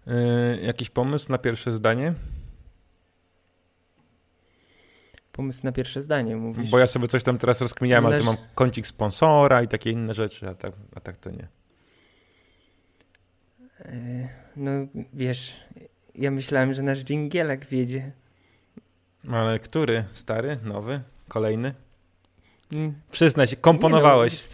Jakiś pomysł na pierwsze zdanie? Pomysł na pierwsze zdanie, mówisz? Bo ja sobie coś tam teraz rozkminiałem, ale tu mam kącik sponsora i takie inne rzeczy, a tak to nie. No wiesz, ja myślałem, że nasz dżingielek wiedzie. Ale który? Stary? Nowy? Kolejny? Przyznaj się, komponowałeś.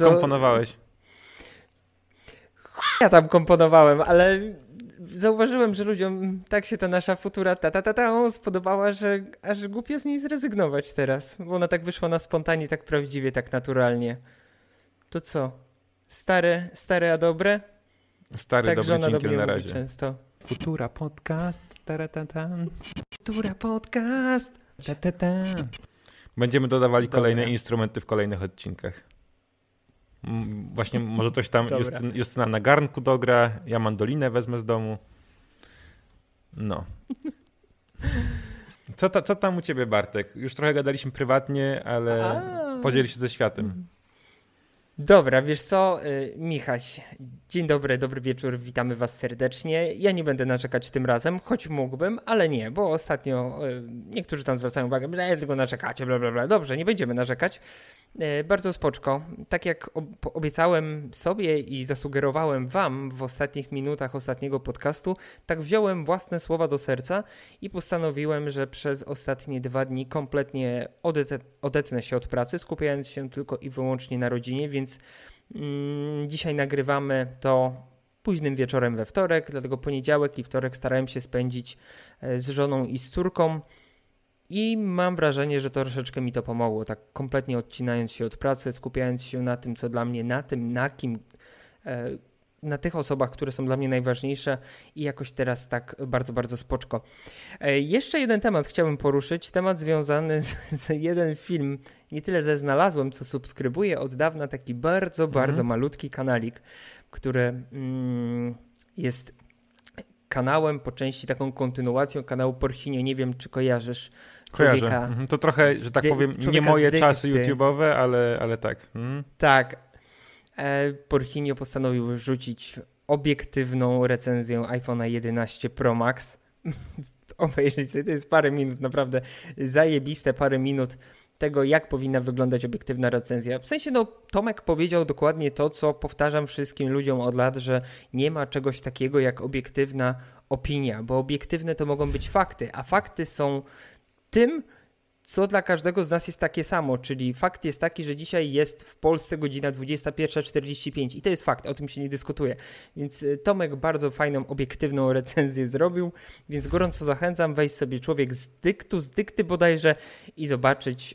Ja tam komponowałem, ale zauważyłem, że ludziom tak się ta nasza futura spodobała, że aż głupio z niej zrezygnować teraz, bo ona tak wyszła na spontanie, tak prawdziwie, tak naturalnie. To co? Stare a dobre? Stary, tak, dobry dżingiel na razie. Często. Futura podcast. Futura podcast. Będziemy dodawali kolejne instrumenty w kolejnych odcinkach. Właśnie może coś tam Justyna na garnku dogra, ja mandolinę wezmę z domu. No. Co tam u ciebie, Bartek? Już trochę gadaliśmy prywatnie, ale podziel się ze światem. Dobra, wiesz co, Michaś, dzień dobry, dobry wieczór, witamy was serdecznie. Ja nie będę narzekać tym razem, choć mógłbym, ale nie, bo ostatnio niektórzy tam zwracają uwagę, że tylko narzekacie, bla bla bla. Dobrze, nie będziemy narzekać. Bardzo spoczko. Tak jak obiecałem sobie i zasugerowałem wam w ostatnich minutach ostatniego podcastu, tak wziąłem własne słowa do serca i postanowiłem, że przez ostatnie 2 dni kompletnie odetnę się od pracy, skupiając się tylko i wyłącznie na rodzinie, więc dzisiaj nagrywamy to późnym wieczorem we wtorek, dlatego poniedziałek i wtorek starałem się spędzić z żoną i z córką. I mam wrażenie, że troszeczkę mi to pomogło, tak kompletnie odcinając się od pracy, skupiając się na tym, co dla mnie, na tych osobach, które są dla mnie najważniejsze i jakoś teraz tak bardzo, bardzo spoczko. Jeszcze jeden temat chciałbym poruszyć, temat związany z jeden film, nie tyle ze znalazłem, co subskrybuję od dawna, taki bardzo, bardzo malutki kanalik, który jest kanałem, po części taką kontynuacją kanału Porchinio, nie wiem czy kojarzysz. Kojarzę. To trochę, że tak powiem, nie moje czasy YouTube'owe, ale tak. Tak. Porchinio postanowił wrzucić obiektywną recenzję iPhone'a 11 Pro Max. Obejrzyj sobie, to jest parę minut, naprawdę zajebiste parę minut tego, jak powinna wyglądać obiektywna recenzja. W sensie, Tomek powiedział dokładnie to, co powtarzam wszystkim ludziom od lat, że nie ma czegoś takiego jak obiektywna opinia, bo obiektywne to mogą być fakty, a fakty są tym, co dla każdego z nas jest takie samo, czyli fakt jest taki, że dzisiaj jest w Polsce godzina 21:45 i to jest fakt, o tym się nie dyskutuje. Więc Tomek bardzo fajną, obiektywną recenzję zrobił, więc gorąco zachęcam, wejść sobie człowiek z dykty bodajże i zobaczyć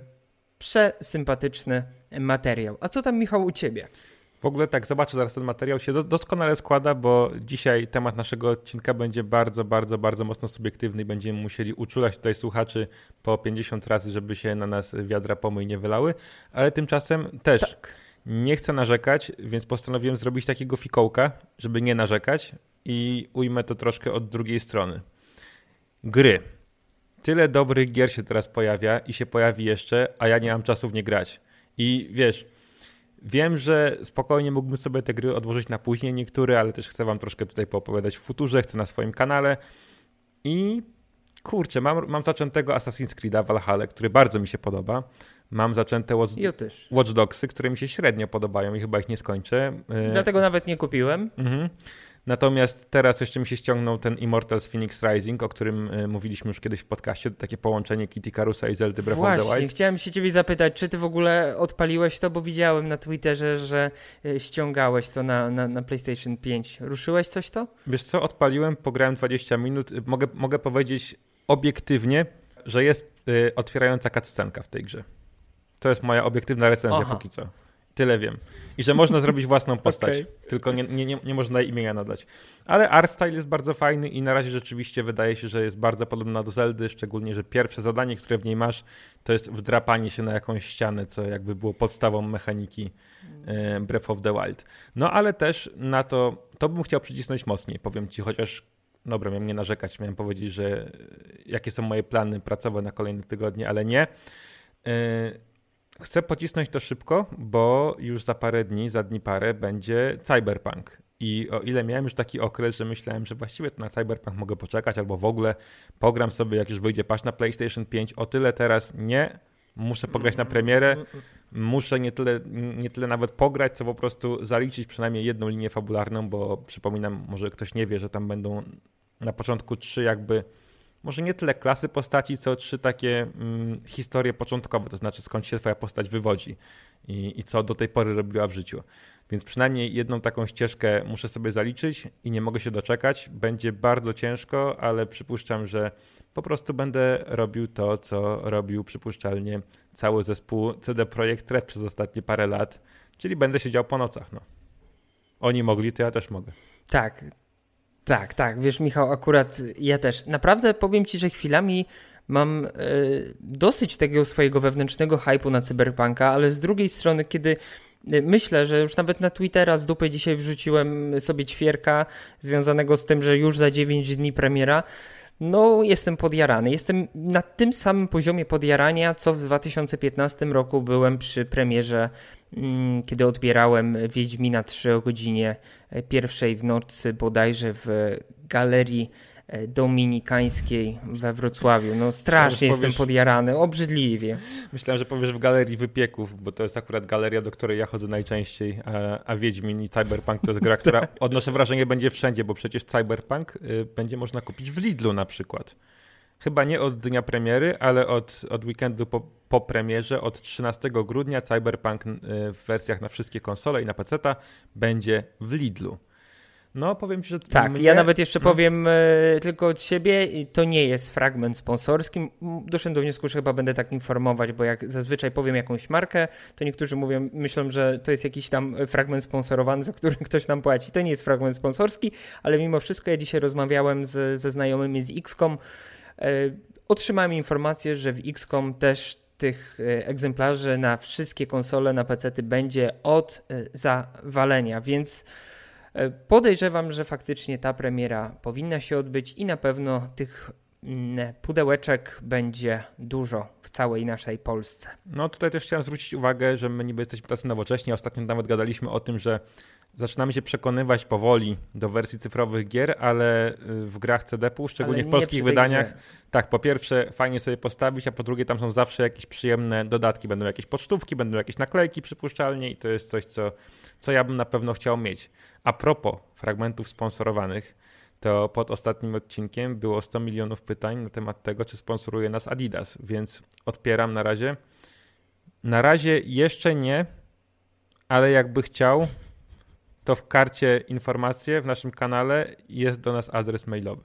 przesympatyczny materiał. A co tam, Michał, u ciebie? W ogóle tak, zobaczę zaraz, ten materiał się doskonale składa, bo dzisiaj temat naszego odcinka będzie bardzo, bardzo, bardzo mocno subiektywny i będziemy musieli uczulać tutaj słuchaczy po 50 razy, żeby się na nas wiadra pomyj nie wylały, ale tymczasem też nie chcę narzekać, więc postanowiłem zrobić takiego fikołka, żeby nie narzekać i ujmę to troszkę od drugiej strony. Gry. Tyle dobrych gier się teraz pojawia i się pojawi jeszcze, a ja nie mam czasu w nie grać. I wiesz... Wiem, że spokojnie mógłbym sobie te gry odłożyć na później niektóre, ale też chcę wam troszkę tutaj poopowiadać w futurze, chcę na swoim kanale i kurczę, mam zaczętego Assassin's Creed'a Valhalla, który bardzo mi się podoba. Mam zaczęte Watch Dogsy, które mi się średnio podobają i chyba ich nie skończę. Dlatego nawet nie kupiłem. Natomiast teraz jeszcze mi się ściągnął ten Immortals Phoenix Rising, o którym mówiliśmy już kiedyś w podcaście, takie połączenie Kid Icarusa i Zeldy Breath of the Wild. Właśnie, chciałem się ciebie zapytać, czy ty w ogóle odpaliłeś to, bo widziałem na Twitterze, że ściągałeś to na PlayStation 5. Ruszyłeś coś to? Wiesz co, odpaliłem, pograłem 20 minut. Mogę powiedzieć obiektywnie, że jest otwierająca cutscenka w tej grze. To jest moja obiektywna recenzja póki co. Tyle wiem. I że można zrobić własną postać, tylko nie można imienia nadać. Ale art style jest bardzo fajny i na razie rzeczywiście wydaje się, że jest bardzo podobna do Zeldy, szczególnie, że pierwsze zadanie, które w niej masz, to jest wdrapanie się na jakąś ścianę, co jakby było podstawą mechaniki Breath of the Wild. No ale też na to bym chciał przycisnąć mocniej, powiem ci, chociaż dobra, miałem nie narzekać, miałem powiedzieć, że jakie są moje plany pracowe na kolejne tygodnie, ale nie. Chcę pocisnąć to szybko, bo już za parę dni, za dni parę będzie Cyberpunk. I o ile miałem już taki okres, że myślałem, że właściwie to na Cyberpunk mogę poczekać albo w ogóle pogram sobie, jak już wyjdzie patch na PlayStation 5, o tyle teraz nie. Muszę pograć na premierę, muszę nie tyle nawet pograć, co po prostu zaliczyć przynajmniej jedną linię fabularną, bo przypominam, może ktoś nie wie, że tam będą na początku 3 jakby, może nie tyle klasy postaci, co 3 takie historie początkowe, to znaczy skąd się twoja postać wywodzi i co do tej pory robiła w życiu. Więc przynajmniej jedną taką ścieżkę muszę sobie zaliczyć i nie mogę się doczekać. Będzie bardzo ciężko, ale przypuszczam, że po prostu będę robił to, co robił przypuszczalnie cały zespół CD Projekt Red przez ostatnie parę lat, czyli będę siedział po nocach. No. Oni mogli, to ja też mogę. Tak. Wiesz, Michał, akurat ja też. Naprawdę powiem ci, że chwilami mam dosyć tego swojego wewnętrznego hype'u na Cyberpunka, ale z drugiej strony, kiedy myślę, że już nawet na Twittera z dupy dzisiaj wrzuciłem sobie ćwierka związanego z tym, że już za 9 dni premiera, no jestem podjarany. Jestem na tym samym poziomie podjarania, co w 2015 roku byłem przy premierze, kiedy odbierałem Wiedźmina 3 o godzinie 1 w nocy bodajże w Galerii Dominikańskiej we Wrocławiu. No strasznie jestem podjarany, obrzydliwie. Myślałem, że powiesz w Galerii Wypieków, bo to jest akurat galeria, do której ja chodzę najczęściej, a Wiedźmin i Cyberpunk to jest gra, która odnoszę wrażenie będzie wszędzie, bo przecież Cyberpunk będzie można kupić w Lidlu na przykład. Chyba nie od dnia premiery, ale od weekendu po premierze, od 13 grudnia Cyberpunk w wersjach na wszystkie konsole i na PC-ta będzie w Lidlu. No, powiem ci, że... Tak, ja nawet jeszcze powiem tylko od siebie, to nie jest fragment sponsorski. Doszedłem do wniosku, że chyba będę tak informować, bo jak zazwyczaj powiem jakąś markę, to niektórzy myślą, że to jest jakiś tam fragment sponsorowany, za który ktoś nam płaci. To nie jest fragment sponsorski, ale mimo wszystko ja dzisiaj rozmawiałem ze znajomymi z XCOM. Otrzymałem informację, że w XCOM też tych egzemplarzy na wszystkie konsole, na PC-ty będzie od zawalenia, więc podejrzewam, że faktycznie ta premiera powinna się odbyć i na pewno tych pudełeczek będzie dużo w całej naszej Polsce. No tutaj też chciałem zwrócić uwagę, że my niby jesteśmy tacy nowocześni. Ostatnio nawet gadaliśmy o tym, że zaczynamy się przekonywać powoli do wersji cyfrowych gier, ale w grach CD-pu, szczególnie w polskich wydaniach, tak, po pierwsze fajnie sobie postawić, a po drugie tam są zawsze jakieś przyjemne dodatki. Będą jakieś pocztówki, będą jakieś naklejki przypuszczalnie i to jest coś, co ja bym na pewno chciał mieć. A propos fragmentów sponsorowanych, to pod ostatnim odcinkiem było 100 milionów pytań na temat tego, czy sponsoruje nas Adidas, więc odpieram na razie. Na razie jeszcze nie, ale jakby chciał, to w karcie informacje w naszym kanale jest do nas adres mailowy.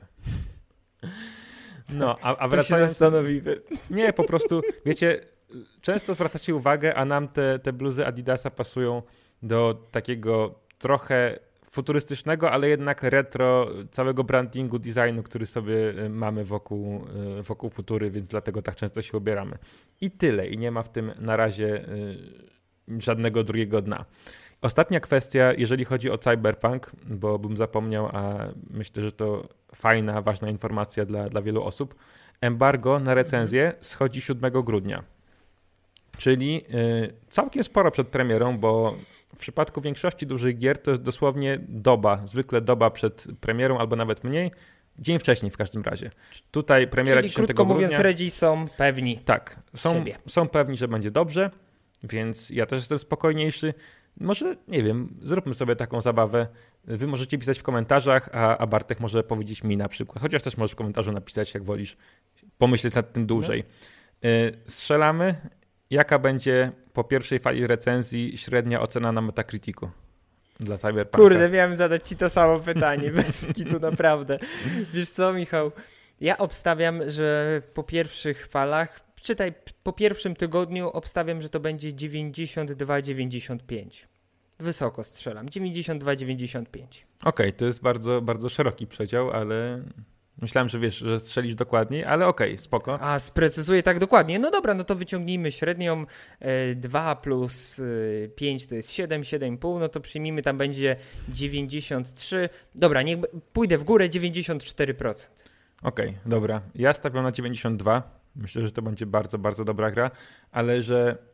No, a wracając... To się zastanowimy. Nie, po prostu, wiecie, często zwracacie uwagę, a nam te bluzy Adidasa pasują do takiego trochę futurystycznego, ale jednak retro całego brandingu, designu, który sobie mamy wokół futury, więc dlatego tak często się ubieramy. I tyle. I nie ma w tym na razie żadnego drugiego dna. Ostatnia kwestia, jeżeli chodzi o Cyberpunk, bo bym zapomniał, a myślę, że to fajna, ważna informacja dla wielu osób. Embargo na recenzję schodzi 7 grudnia. Czyli całkiem sporo przed premierą, bo w przypadku większości dużych gier to jest dosłownie zwykle doba przed premierą albo nawet mniej, dzień wcześniej w każdym razie. Tutaj premiera 10 grudnia. Czyli krótko mówiąc, Redzi są pewni. Tak, są pewni, że będzie dobrze, więc ja też jestem spokojniejszy. Może, nie wiem, zróbmy sobie taką zabawę. Wy możecie pisać w komentarzach, a Bartek może powiedzieć mi na przykład, chociaż też możesz w komentarzu napisać, jak wolisz, pomyśleć nad tym dłużej. Strzelamy. Jaka będzie po pierwszej fali recenzji średnia ocena na Metacriticu dla Cyberpunka? Kurde, miałem zadać ci to samo pytanie, bez kitu naprawdę. Wiesz co, Michał? Ja obstawiam, że po pierwszych falach, po pierwszym tygodniu obstawiam, że to będzie 92-95. Wysoko strzelam. 92-95. Okej, to jest bardzo, bardzo szeroki przedział, ale... Myślałem, że wiesz, że strzelisz dokładniej, ale okej, spoko. A sprecyzuję tak dokładnie. No dobra, no to wyciągnijmy średnią. 2 plus 5 to jest 7, 7,5, no to przyjmijmy, tam będzie 93. Dobra, niech pójdę w górę, 94%. Okej, dobra. Ja stawiam na 92. Myślę, że to będzie bardzo, bardzo dobra gra, ale że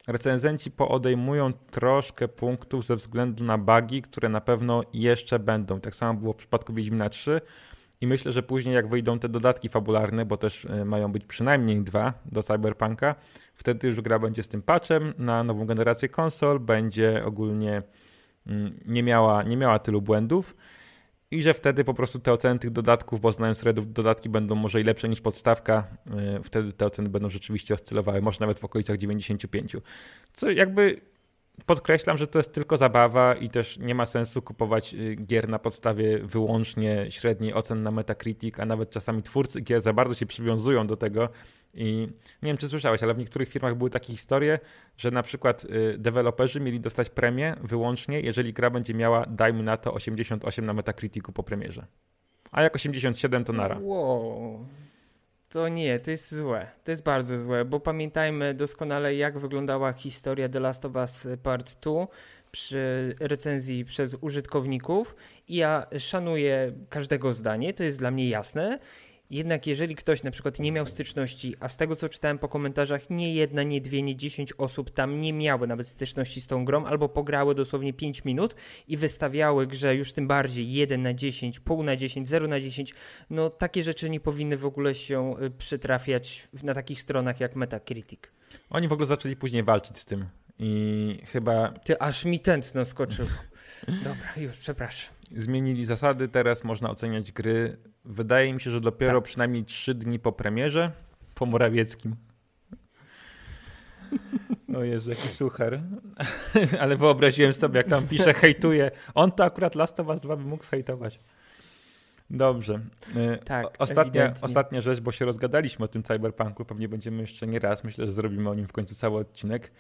recenzenci poodejmują troszkę punktów ze względu na bugi, które na pewno jeszcze będą. Tak samo było w przypadku Wiedźmina 3 i myślę, że później jak wyjdą te dodatki fabularne, bo też mają być przynajmniej 2 do Cyberpunka, wtedy już gra będzie z tym patchem na nową generację konsol, będzie ogólnie nie miała tylu błędów i że wtedy po prostu te oceny tych dodatków, bo znając Reddów, dodatki będą może i lepsze niż podstawka, wtedy te oceny będą rzeczywiście oscylowały, może nawet w okolicach 95. Co jakby podkreślam, że to jest tylko zabawa i też nie ma sensu kupować gier na podstawie wyłącznie średniej ocen na Metacritic, a nawet czasami twórcy gier za bardzo się przywiązują do tego i nie wiem, czy słyszałeś, ale w niektórych firmach były takie historie, że na przykład deweloperzy mieli dostać premię wyłącznie, jeżeli gra będzie miała, dajmy na to, 88 na Metacriticu po premierze. A jak 87 to nara. Wow. To nie, to jest złe. To jest bardzo złe, bo pamiętajmy doskonale, jak wyglądała historia The Last of Us Part 2 przy recenzji przez użytkowników i ja szanuję każdego zdanie, to jest dla mnie jasne. Jednak jeżeli ktoś na przykład nie miał styczności, a z tego co czytałem po komentarzach, nie jedna, nie dwie, nie 10 osób tam nie miały nawet styczności z tą grą, albo pograły dosłownie 5 minut i wystawiały grze już tym bardziej 1 na 10, pół na 10, 0 na 10, no takie rzeczy nie powinny w ogóle się przytrafiać na takich stronach jak Metacritic. Oni w ogóle zaczęli później walczyć z tym i chyba... Ty, aż mi tętno skoczyło. Dobra, już, przepraszam. Zmienili zasady, teraz można oceniać gry. Wydaje mi się, że dopiero przynajmniej 3 dni po premierze, po Morawieckim. O Jezu, jaki suchar. Ale wyobraziłem sobie, jak tam pisze, hejtuje. On to akurat Last of Us 2 by mógł zhejtować. Dobrze. Tak, ostatnia rzecz, bo się rozgadaliśmy o tym Cyberpunku. Pewnie będziemy jeszcze nie raz. Myślę, że zrobimy o nim w końcu cały odcinek.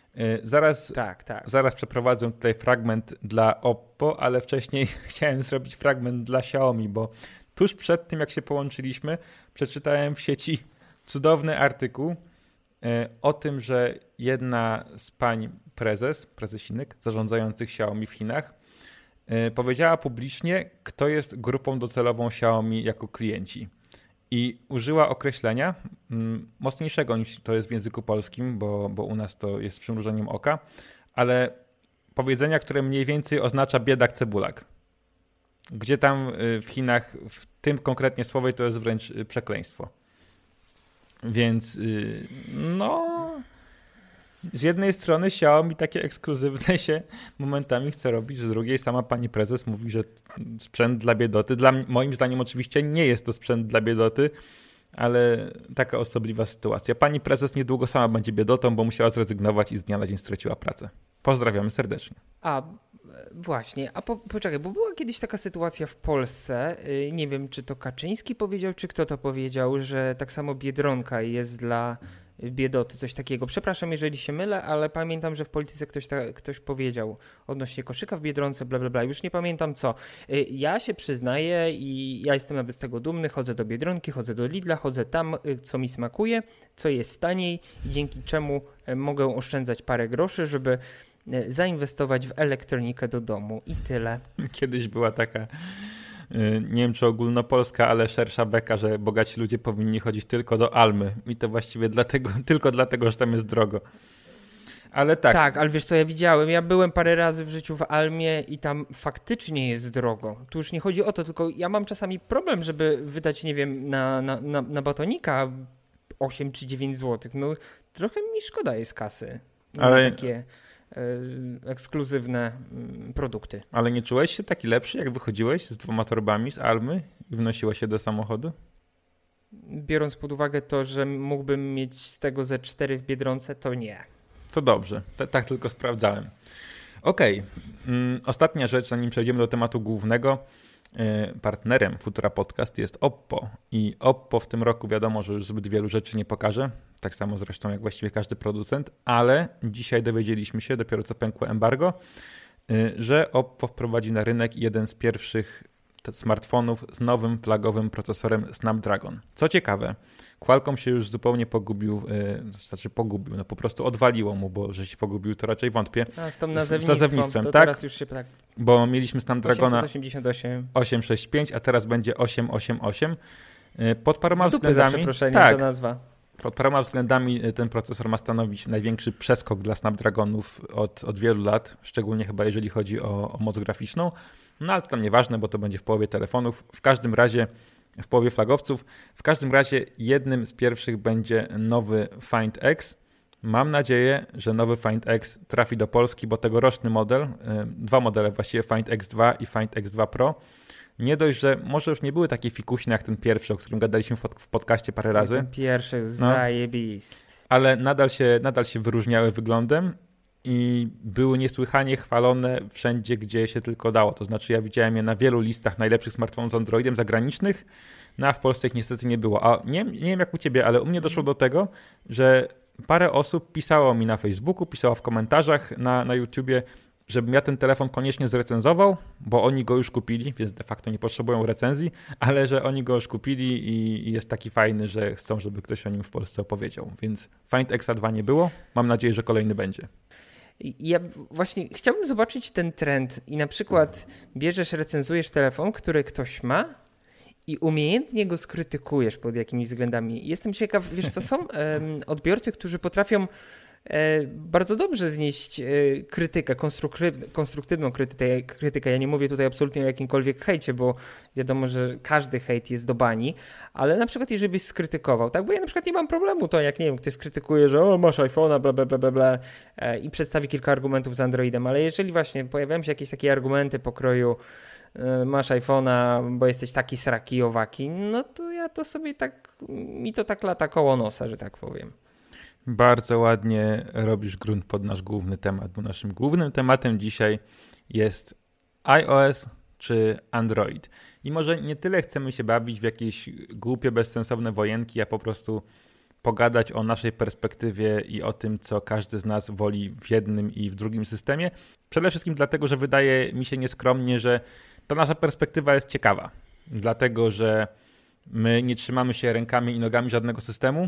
Zaraz przeprowadzę tutaj fragment dla Oppo, ale wcześniej chciałem zrobić fragment dla Xiaomi, bo tuż przed tym, jak się połączyliśmy, przeczytałem w sieci cudowny artykuł o tym, że jedna z pań prezesinek zarządzających Xiaomi w Chinach powiedziała publicznie, kto jest grupą docelową Xiaomi jako klienci. I użyła określenia mocniejszego niż to jest w języku polskim, bo u nas to jest z przymrużeniem oka, ale powiedzenia, które mniej więcej oznacza biedak cebulak. Gdzie tam w Chinach w tym konkretnie słowie to jest wręcz przekleństwo. Więc no... Z jednej strony Xiaomi takie ekskluzywne się momentami chce robić, z drugiej sama pani prezes mówi, że sprzęt dla biedoty. Moim zdaniem oczywiście nie jest to sprzęt dla biedoty, ale taka osobliwa sytuacja. Pani prezes niedługo sama będzie biedotą, bo musiała zrezygnować i z dnia na dzień straciła pracę. Pozdrawiamy serdecznie. Właśnie, poczekaj, bo była kiedyś taka sytuacja w Polsce, nie wiem czy to Kaczyński powiedział, czy kto to powiedział, że tak samo Biedronka jest dla biedoty, coś takiego. Przepraszam, jeżeli się mylę, ale pamiętam, że w polityce ktoś powiedział odnośnie koszyka w Biedronce, bla, bla, bla. Już nie pamiętam co. Ja się przyznaję i ja jestem nawet z tego dumny. Chodzę do Biedronki, chodzę do Lidla, chodzę tam, co mi smakuje, co jest taniej, dzięki czemu mogę oszczędzać parę groszy, żeby zainwestować w elektronikę do domu i tyle. Kiedyś była taka, nie wiem czy ogólnopolska, ale szersza beka, że bogaci ludzie powinni chodzić tylko do Almy i to właściwie tylko dlatego, że tam jest drogo. Ale tak. Tak, ale wiesz co, ja widziałem, ja byłem parę razy w życiu w Almie i tam faktycznie jest drogo. Tu już nie chodzi o to, tylko ja mam czasami problem, żeby wydać, nie wiem, na batonika 8 czy 9 zł. No trochę mi szkoda jest kasy na takie ekskluzywne produkty. Ale nie czułeś się taki lepszy, jak wychodziłeś z 2 torbami z Almy i wnosiłeś się do samochodu? Biorąc pod uwagę to, że mógłbym mieć z tego ze 4 w Biedronce, to nie. To dobrze, tak tylko sprawdzałem. Okej. Ostatnia rzecz, zanim przejdziemy do tematu głównego. Partnerem Futura Podcast jest Oppo i Oppo w tym roku wiadomo, że już zbyt wielu rzeczy nie pokaże, tak samo zresztą jak właściwie każdy producent, ale dzisiaj dowiedzieliśmy się, dopiero co pękło embargo, że Oppo wprowadzi na rynek jeden z pierwszych smartfonów z nowym flagowym procesorem Snapdragon. Co ciekawe, Qualcomm się już zupełnie pogubił, no po prostu odwaliło mu, bo że się pogubił to raczej wątpię. Z tym nazewnictwem, tak? Teraz już się tak... Bo mieliśmy Snapdragona 888, 865, a teraz będzie 888. Pod paroma względami. Ta nazwa. Pod paroma względami ten procesor ma stanowić największy przeskok dla Snapdragonów od wielu lat, szczególnie chyba jeżeli chodzi o moc graficzną. No ale to tam nieważne, bo to będzie w połowie telefonów. W każdym razie, w połowie flagowców. W każdym razie jednym z pierwszych będzie nowy Find X. Mam nadzieję, że nowy Find X trafi do Polski, bo tegoroczny model, dwa modele właściwie, Find X2 i Find X2 Pro, nie dość, że może już nie były takie fikuśne jak ten pierwszy, o którym gadaliśmy w podcaście parę razy. Ten pierwszy, zajebist. Ale nadal się wyróżniały wyglądem i były niesłychanie chwalone wszędzie, gdzie się tylko dało. To znaczy ja widziałem je na wielu listach najlepszych smartfonów z Androidem zagranicznych, no a w Polsce ich niestety nie było. A nie wiem jak u ciebie, ale u mnie doszło do tego, że parę osób pisało mi na Facebooku, pisało w komentarzach na YouTubie, żebym ja ten telefon koniecznie zrecenzował, bo oni go już kupili, więc de facto nie potrzebują recenzji, ale że oni go już kupili i jest taki fajny, że chcą, żeby ktoś o nim w Polsce opowiedział. Więc Find X2 nie było, mam nadzieję, że kolejny będzie. Ja właśnie chciałbym zobaczyć ten trend i na przykład bierzesz, recenzujesz telefon, który ktoś ma i umiejętnie go skrytykujesz pod jakimiś względami. Jestem ciekaw, wiesz co, są odbiorcy, którzy potrafią bardzo dobrze znieść krytykę, konstruktywną krytykę. Ja nie mówię tutaj absolutnie o jakimkolwiek hejcie, bo wiadomo, że każdy hejt jest do bani, ale na przykład jeżeli byś skrytykował, tak, bo ja na przykład nie mam problemu to, jak nie wiem, ktoś skrytykuje, że masz iPhone'a, bla, bla, bla, bla, bla i przedstawi kilka argumentów z Androidem, ale jeżeli właśnie pojawiają się jakieś takie argumenty pokroju masz iPhone'a, bo jesteś taki sraki, owaki, no to ja to sobie tak, mi to tak lata koło nosa, że tak powiem. Bardzo ładnie robisz grunt pod nasz główny temat, bo naszym głównym tematem dzisiaj jest iOS czy Android. I może nie tyle chcemy się bawić w jakieś głupie, bezsensowne wojenki, a po prostu pogadać o naszej perspektywie i o tym, co każdy z nas woli w jednym i w drugim systemie. Przede wszystkim dlatego, że wydaje mi się nieskromnie, że ta nasza perspektywa jest ciekawa. Dlatego, że my nie trzymamy się rękami i nogami żadnego systemu,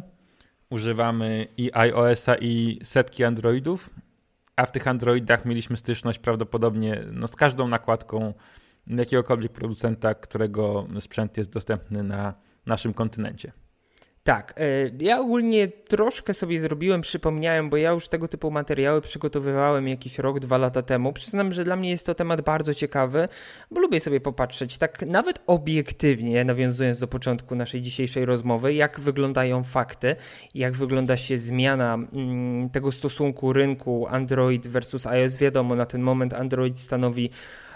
używamy i iOS-a i setki Androidów, a w tych Androidach mieliśmy styczność prawdopodobnie z każdą nakładką jakiegokolwiek producenta, którego sprzęt jest dostępny na naszym kontynencie. Tak, ja ogólnie troszkę sobie przypomniałem, bo ja już tego typu materiały przygotowywałem jakiś rok, 2 lata temu. Przyznam, że dla mnie jest to temat bardzo ciekawy, bo lubię sobie popatrzeć tak nawet obiektywnie, nawiązując do początku naszej dzisiejszej rozmowy, jak wyglądają fakty, jak wygląda się zmiana tego stosunku rynku Android versus iOS. Wiadomo, na ten moment Android stanowi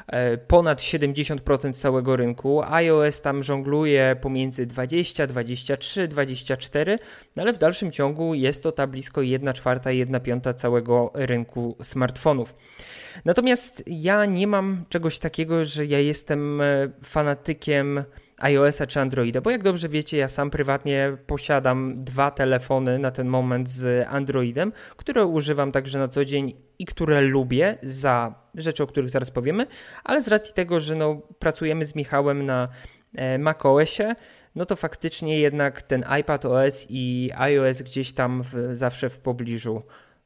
ponad 70% całego rynku. iOS tam żongluje pomiędzy 20, 23, 24, no ale w dalszym ciągu jest to ta blisko 1/4, 1/5 całego rynku smartfonów. Natomiast ja nie mam czegoś takiego, że ja jestem fanatykiem iOS-a czy Androida, bo jak dobrze wiecie, ja sam prywatnie posiadam 2 telefony na ten moment z Androidem, które używam także na co dzień i które lubię za rzeczy, o których zaraz powiemy, ale z racji tego, że pracujemy z Michałem na macOSie, no to faktycznie jednak ten iPadOS i iOS gdzieś tam zawsze w pobliżu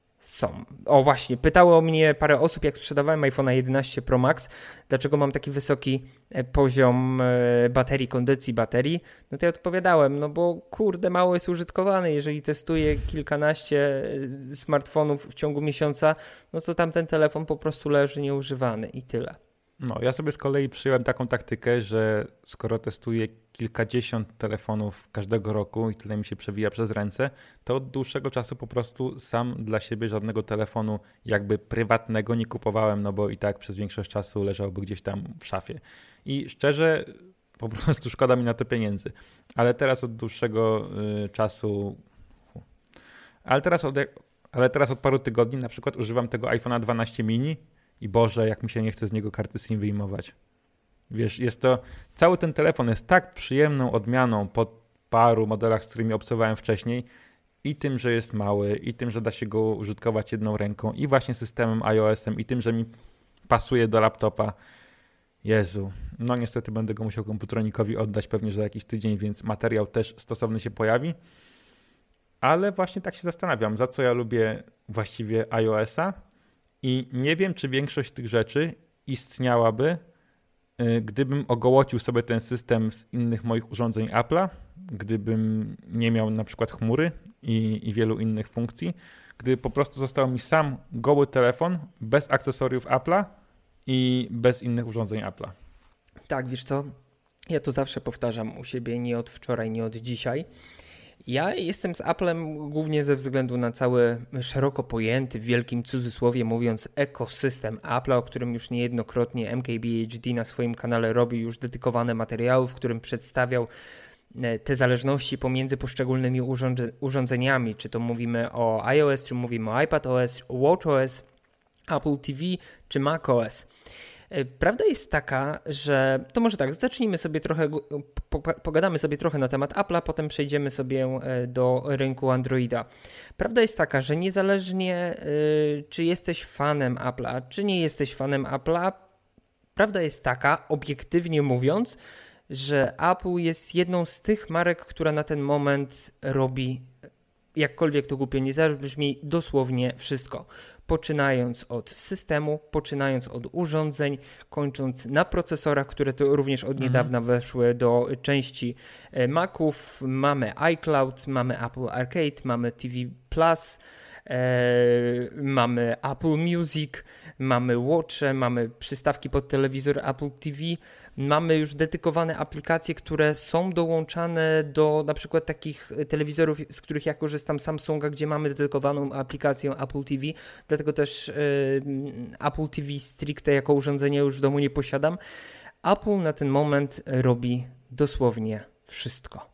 są. O właśnie, pytało mnie parę osób, jak sprzedawałem iPhone'a 11 Pro Max, dlaczego mam taki wysoki poziom baterii, kondycji baterii. No to ja odpowiadałem, no bo kurde, mało jest użytkowany. Jeżeli testuję kilkanaście smartfonów w ciągu miesiąca, no to tamten telefon po prostu leży nieużywany i tyle. No, ja sobie z kolei przyjąłem taką taktykę, że skoro testuję kilkadziesiąt telefonów każdego roku i tyle mi się przewija przez ręce, to od dłuższego czasu po prostu sam dla siebie żadnego telefonu jakby prywatnego nie kupowałem, no bo i tak przez większość czasu leżałby gdzieś tam w szafie. I szczerze, po prostu szkoda mi na to pieniędzy. Ale teraz od dłuższego czasu... Ale teraz od paru tygodni na przykład używam tego iPhone'a 12 mini i Boże, jak mi się nie chce z niego karty SIM wyjmować. Wiesz, cały ten telefon jest tak przyjemną odmianą po paru modelach, z którymi obcowałem wcześniej, i tym, że jest mały, i tym, że da się go użytkować jedną ręką, i właśnie systemem iOS-em, i tym, że mi pasuje do laptopa. Jezu, no niestety będę go musiał komputronikowi oddać pewnie za jakiś tydzień, więc materiał też stosowny się pojawi. Ale właśnie tak się zastanawiam, za co ja lubię właściwie iOS-a i nie wiem, czy większość tych rzeczy istniałaby, gdybym ogołocił sobie ten system z innych moich urządzeń Apple'a gdybym nie miał na przykład chmury i wielu innych funkcji, gdy po prostu został mi sam goły telefon bez akcesoriów Apple'a i bez innych urządzeń Apple'a. Tak, wiesz co, ja to zawsze powtarzam u siebie, nie od wczoraj, nie od dzisiaj. Ja jestem z Applem głównie ze względu na cały szeroko pojęty, w wielkim cudzysłowie mówiąc, ekosystem Apple'a, o którym już niejednokrotnie MKBHD na swoim kanale robił już dedykowane materiały, w którym przedstawiał te zależności pomiędzy poszczególnymi urządzeniami, czy to mówimy o iOS, czy mówimy o iPadOS, o watchOS, Apple TV, czy macOS. Prawda jest taka, że to może tak, zacznijmy sobie trochę, pogadamy sobie trochę na temat Apple'a, potem przejdziemy sobie do rynku Androida. Prawda jest taka, że niezależnie czy jesteś fanem Apple'a, czy nie jesteś fanem Apple'a, prawda jest taka, obiektywnie mówiąc, że Apple jest jedną z tych marek, która na ten moment robi, jakkolwiek to głupio nie zabrzmi, dosłownie wszystko. Poczynając od systemu, poczynając od urządzeń, kończąc na procesorach, które to również od niedawna weszły do części Maców. Mamy iCloud, mamy Apple Arcade, mamy TV Plus, mamy Apple Music, mamy Watche, mamy przystawki pod telewizor Apple TV. Mamy już dedykowane aplikacje, które są dołączane do na przykład takich telewizorów, z których ja korzystam, Samsunga, gdzie mamy dedykowaną aplikację Apple TV, dlatego też Apple TV stricte jako urządzenie już w domu nie posiadam. Apple na ten moment robi dosłownie wszystko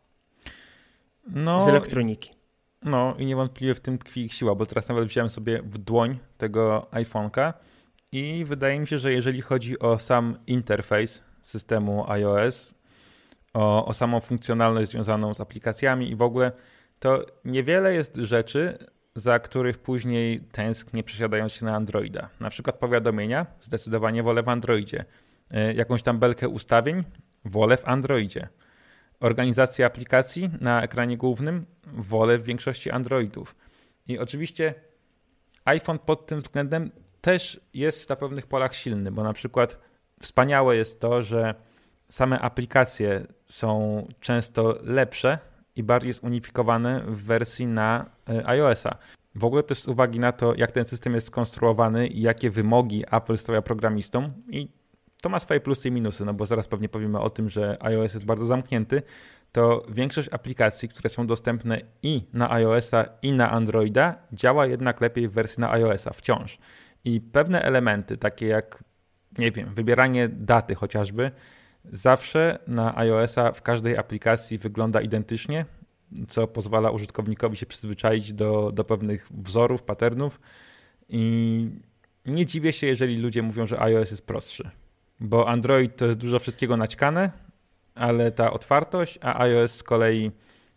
z elektroniki. No i niewątpliwie w tym tkwi ich siła, bo teraz nawet wziąłem sobie w dłoń tego iPhone'ka i wydaje mi się, że jeżeli chodzi o sam interfejs systemu iOS, o samą funkcjonalność związaną z aplikacjami i w ogóle, to niewiele jest rzeczy, za których później tęsknię przesiadając się na Androida. Na przykład powiadomienia, zdecydowanie wolę w Androidzie. Jakąś tam belkę ustawień, wolę w Androidzie. Organizację aplikacji na ekranie głównym, wolę w większości Androidów. I oczywiście iPhone pod tym względem też jest na pewnych polach silny, bo na przykład wspaniałe jest to, że same aplikacje są często lepsze i bardziej zunifikowane w wersji na iOS-a. W ogóle też z uwagi na to, jak ten system jest skonstruowany i jakie wymogi Apple stawia programistom, i to ma swoje plusy i minusy, no bo zaraz pewnie powiemy o tym, że iOS jest bardzo zamknięty, to większość aplikacji, które są dostępne i na iOS-a, i na Androida, działa jednak lepiej w wersji na iOS-a wciąż. I pewne elementy, takie jak, nie wiem, wybieranie daty chociażby, zawsze na iOS-a w każdej aplikacji wygląda identycznie, co pozwala użytkownikowi się przyzwyczaić do pewnych wzorów, patternów, i nie dziwię się, jeżeli ludzie mówią, że iOS jest prostszy, bo Android to jest dużo wszystkiego naćkane, ale ta otwartość, a iOS z kolei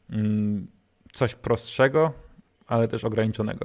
coś prostszego, ale też ograniczonego.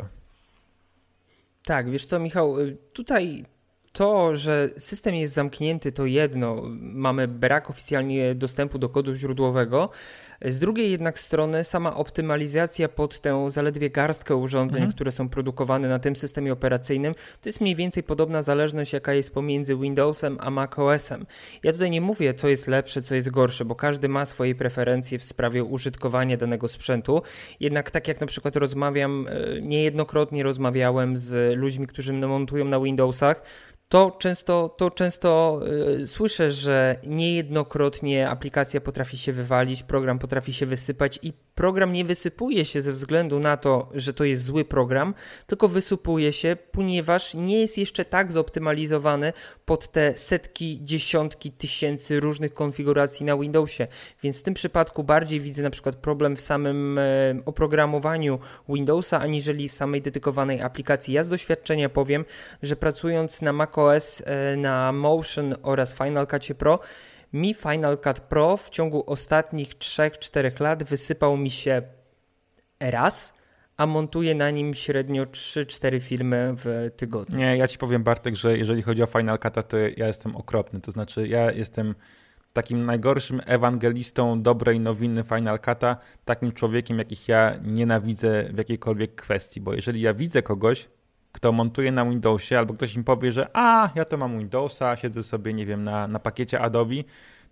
Tak, wiesz co, Michał, tutaj to, że system jest zamknięty, to jedno, mamy brak oficjalnie dostępu do kodu źródłowego. Z drugiej jednak strony sama optymalizacja pod tę zaledwie garstkę urządzeń, które są produkowane na tym systemie operacyjnym, to jest mniej więcej podobna zależność, jaka jest pomiędzy Windowsem a macOSem. Ja tutaj nie mówię, co jest lepsze, co jest gorsze, bo każdy ma swoje preferencje w sprawie użytkowania danego sprzętu. Jednak tak jak na przykład niejednokrotnie rozmawiałem z ludźmi, którzy montują na Windowsach, to często słyszę, że niejednokrotnie aplikacja potrafi się wywalić, program potrafi się wysypać i program nie wysypuje się ze względu na to, że to jest zły program, tylko wysypuje się, ponieważ nie jest jeszcze tak zoptymalizowany pod te setki, dziesiątki tysięcy różnych konfiguracji na Windowsie. Więc w tym przypadku bardziej widzę na przykład problem w samym oprogramowaniu Windowsa, aniżeli w samej dedykowanej aplikacji. Ja z doświadczenia powiem, że pracując na macOS, na Motion oraz Final Cutie Pro, mi Final Cut Pro w ciągu ostatnich 3-4 lat wysypał mi się raz, a montuję na nim średnio 3-4 filmy w tygodniu. Nie, ja ci powiem, Bartek, że jeżeli chodzi o Final Cut'a, to ja jestem okropny. To znaczy ja jestem takim najgorszym ewangelistą dobrej nowiny Final Cut'a, takim człowiekiem, jakich ja nienawidzę w jakiejkolwiek kwestii, bo jeżeli ja widzę kogoś, kto montuje na Windowsie, albo ktoś im powie, że ja to mam Windowsa, siedzę sobie, nie wiem, na pakiecie Adobe,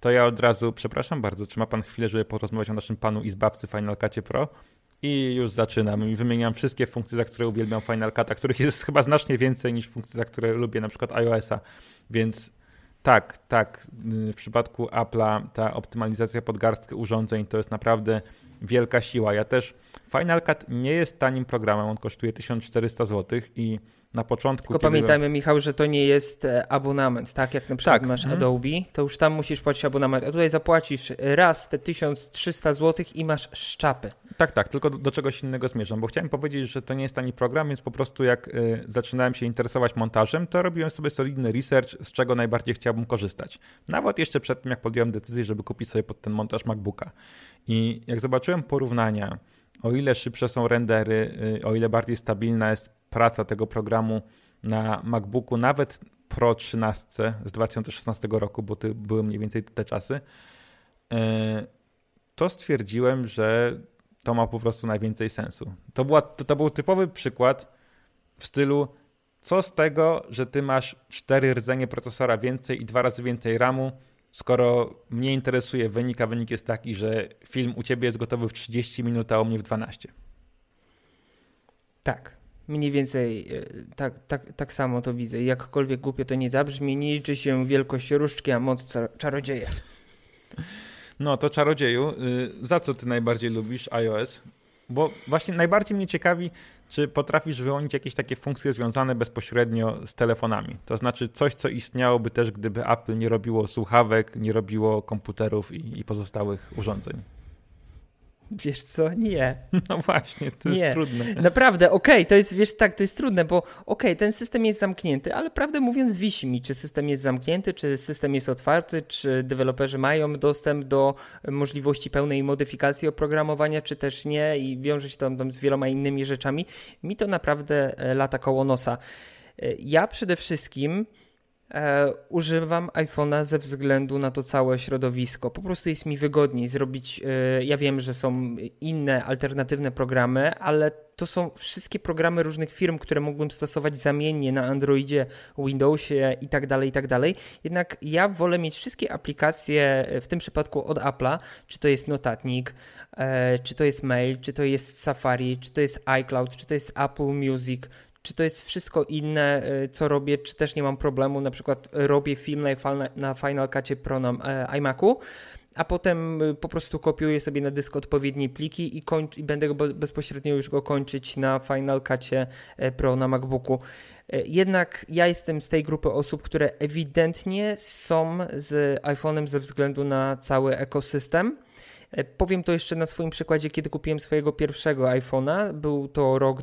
to ja od razu, przepraszam bardzo, czy ma pan chwilę, żeby porozmawiać o naszym panu i zbawcy Final Cutie Pro? I już zaczynam i wymieniam wszystkie funkcje, za które uwielbiam Final Cut'a, których jest chyba znacznie więcej niż funkcji, za które lubię, na przykład iOS-a, więc tak, w przypadku Apple'a ta optymalizacja pod garstkę urządzeń to jest naprawdę wielka siła. Ja też, Final Cut nie jest tanim programem, on kosztuje 1400 zł i na początku... Tylko pamiętajmy, Michał, że to nie jest abonament, tak? Jak na przykład masz Adobe, to już tam musisz płacić abonament, a tutaj zapłacisz raz te 1300 zł i masz szczapy. Tak, tylko do czegoś innego zmierzam, bo chciałem powiedzieć, że to nie jest tani program, więc po prostu jak zaczynałem się interesować montażem, to robiłem sobie solidny research, z czego najbardziej chciałbym korzystać. Nawet jeszcze przed tym, jak podjąłem decyzję, żeby kupić sobie pod ten montaż MacBooka. I jak zobaczyłem porównania, o ile szybsze są rendery, o ile bardziej stabilna jest praca tego programu na MacBooku, nawet Pro 13 z 2016 roku, bo to były mniej więcej te czasy, to stwierdziłem, że to ma po prostu najwięcej sensu. To był typowy przykład w stylu, co z tego, że ty masz 4 rdzenie procesora więcej i 2 razy więcej RAMu, skoro mnie interesuje wynik, a wynik jest taki, że film u ciebie jest gotowy w 30 minut, a u mnie w 12. Tak, mniej więcej tak samo to widzę. Jakkolwiek głupio to nie zabrzmi, nie liczy się wielkość różdżki, a moc czarodzieja. No to czarodzieju, za co ty najbardziej lubisz iOS? Bo właśnie najbardziej mnie ciekawi, czy potrafisz wyłonić jakieś takie funkcje związane bezpośrednio z telefonami. To znaczy coś, co istniałoby też, gdyby Apple nie robiło słuchawek, nie robiło komputerów i pozostałych urządzeń. Wiesz co? Nie. No właśnie, to jest trudne. Naprawdę, to jest, to jest trudne, bo ten system jest zamknięty, ale prawdę mówiąc wisi mi, czy system jest zamknięty, czy system jest otwarty, czy deweloperzy mają dostęp do możliwości pełnej modyfikacji oprogramowania, czy też nie i wiąże się tam z wieloma innymi rzeczami. Mi to naprawdę lata koło nosa. Ja przede wszystkim używam iPhone'a ze względu na to całe środowisko. Po prostu jest mi wygodniej zrobić, ja wiem, że są inne alternatywne programy, ale to są wszystkie programy różnych firm, które mógłbym stosować zamiennie na Androidzie, Windowsie i tak dalej. Jednak ja wolę mieć wszystkie aplikacje, w tym przypadku od Apple'a, czy to jest Notatnik, czy to jest Mail, czy to jest Safari, czy to jest iCloud, czy to jest Apple Music, czy to jest wszystko inne, co robię, czy też nie mam problemu, na przykład robię film na Final Cutie Pro na iMacu, a potem po prostu kopiuję sobie na dysk odpowiednie pliki i będę bezpośrednio już go kończyć na Final Cutie Pro na MacBooku. Jednak ja jestem z tej grupy osób, które ewidentnie są z iPhone'em ze względu na cały ekosystem. Powiem to jeszcze na swoim przykładzie, kiedy kupiłem swojego pierwszego iPhone'a. Był to rok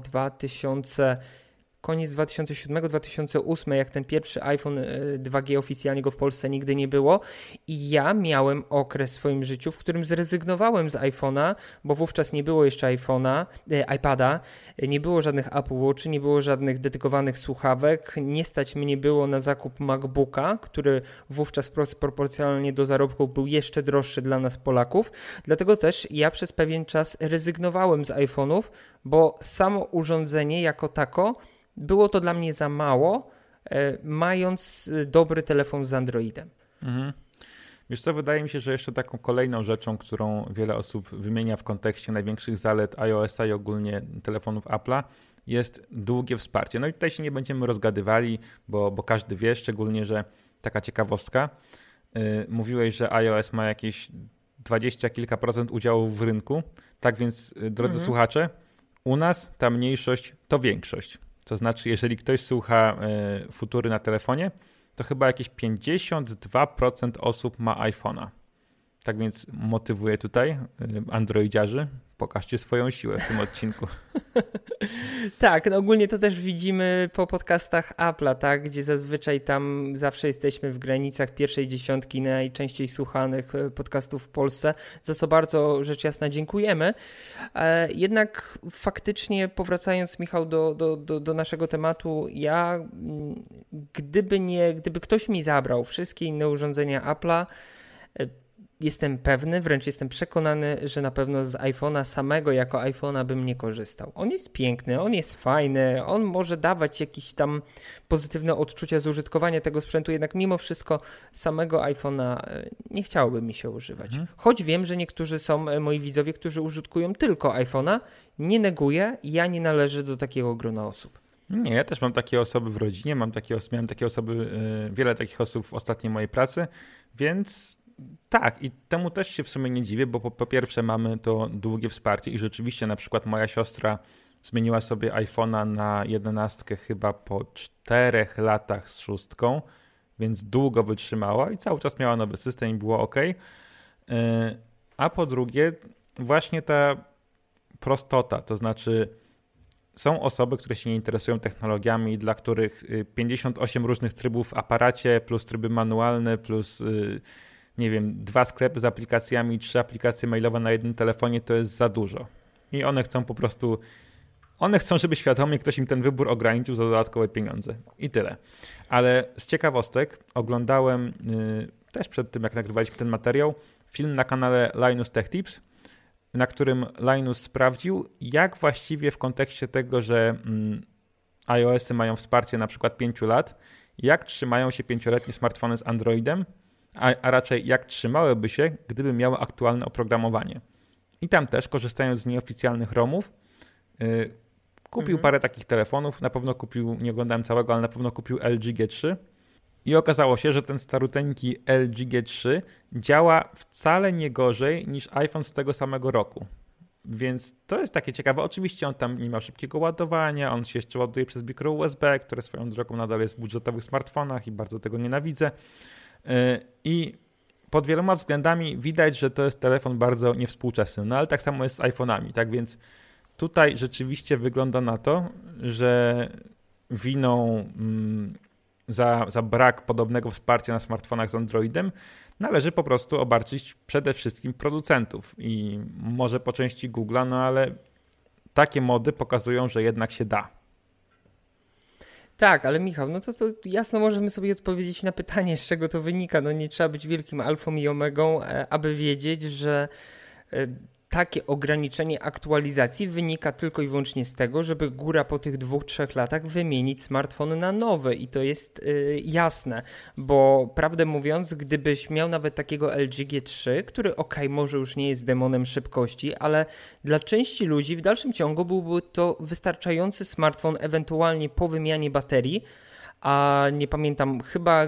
koniec 2007-2008, jak ten pierwszy iPhone 2G oficjalnie go w Polsce nigdy nie było i ja miałem okres w swoim życiu, w którym zrezygnowałem z iPhone'a, bo wówczas nie było jeszcze iPada, nie było żadnych Apple Watch, nie było żadnych dedykowanych słuchawek, nie stać mnie było na zakup MacBooka, który wówczas proporcjonalnie do zarobków był jeszcze droższy dla nas Polaków, dlatego też ja przez pewien czas rezygnowałem z iPhone'ów, bo samo urządzenie jako tako było to dla mnie za mało, mając dobry telefon z Androidem. Mhm. Wiesz co, wydaje mi się, że jeszcze taką kolejną rzeczą, którą wiele osób wymienia w kontekście największych zalet iOS-a i ogólnie telefonów Apple'a, jest długie wsparcie. No i tutaj się nie będziemy rozgadywali, bo każdy wie, szczególnie, że taka ciekawostka. Mówiłeś, że iOS ma jakieś 20 kilka procent udziału w rynku. Tak więc, drodzy słuchacze, u nas ta mniejszość to większość. To znaczy, jeżeli ktoś słucha Futury na telefonie, to chyba jakieś 52% osób ma iPhone'a. Tak więc motywuję tutaj androidziarzy, pokażcie swoją siłę w tym odcinku. Tak, no ogólnie to też widzimy po podcastach Apple'a, tak, gdzie zazwyczaj tam zawsze jesteśmy w granicach pierwszej dziesiątki najczęściej słuchanych podcastów w Polsce, za co bardzo rzecz jasna dziękujemy. Jednak faktycznie powracając, Michał, do naszego tematu, ja gdyby ktoś mi zabrał wszystkie inne urządzenia Apple'a, jestem pewny, wręcz jestem przekonany, że na pewno z iPhone'a samego jako iPhone'a bym nie korzystał. On jest piękny, on jest fajny, on może dawać jakieś tam pozytywne odczucia z użytkowania tego sprzętu, jednak mimo wszystko samego iPhone'a nie chciałoby mi się używać. Choć wiem, że niektórzy są moi widzowie, którzy użytkują tylko iPhone'a, nie neguję, ja nie należę do takiego grona osób. Nie, ja też mam takie osoby w rodzinie, miałem takie osoby, wiele takich osób w ostatniej mojej pracy, więc tak, i temu też się w sumie nie dziwię, bo po pierwsze mamy to długie wsparcie i rzeczywiście na przykład moja siostra zmieniła sobie iPhone'a na 11 chyba po 4 latach z 6, więc długo wytrzymała i cały czas miała nowy system i było ok. A po drugie właśnie ta prostota, to znaczy są osoby, które się nie interesują technologiami, dla których 58 różnych trybów w aparacie, plus tryby manualne, plus nie wiem, 2 sklepy z aplikacjami, 3 aplikacje mailowe na jednym telefonie to jest za dużo. I one chcą po prostu, żeby świadomie ktoś im ten wybór ograniczył za dodatkowe pieniądze. I tyle. Ale z ciekawostek oglądałem też przed tym, jak nagrywaliśmy ten materiał, film na kanale Linus Tech Tips, na którym Linus sprawdził, jak właściwie w kontekście tego, że iOS-y mają wsparcie na przykład 5 lat, jak trzymają się 5-letnie smartfony z Androidem, a raczej jak trzymałyby się, gdyby miały aktualne oprogramowanie. I tam też, korzystając z nieoficjalnych ROMów, kupił parę takich telefonów, na pewno kupił, nie oglądałem całego, ale na pewno kupił LG G3 i okazało się, że ten staruteńki LG G3 działa wcale nie gorzej niż iPhone z tego samego roku. Więc to jest takie ciekawe. Oczywiście on tam nie ma szybkiego ładowania, on się jeszcze ładuje przez micro USB, które swoją drogą nadal jest w budżetowych smartfonach i bardzo tego nienawidzę. I pod wieloma względami widać, że to jest telefon bardzo niewspółczesny, no ale tak samo jest z iPhone'ami, tak więc tutaj rzeczywiście wygląda na to, że winą za brak podobnego wsparcia na smartfonach z Androidem należy po prostu obarczyć przede wszystkim producentów i może po części Google'a, no ale takie mody pokazują, że jednak się da. Tak, ale Michał, no to jasno możemy sobie odpowiedzieć na pytanie, z czego to wynika. No nie trzeba być wielkim alfą i omegą, aby wiedzieć, że takie ograniczenie aktualizacji wynika tylko i wyłącznie z tego, żeby góra po tych 2-3 latach wymienić smartfon na nowy i to jest jasne, bo prawdę mówiąc, gdybyś miał nawet takiego LG G3, który może już nie jest demonem szybkości, ale dla części ludzi w dalszym ciągu byłby to wystarczający smartfon ewentualnie po wymianie baterii, a nie pamiętam, chyba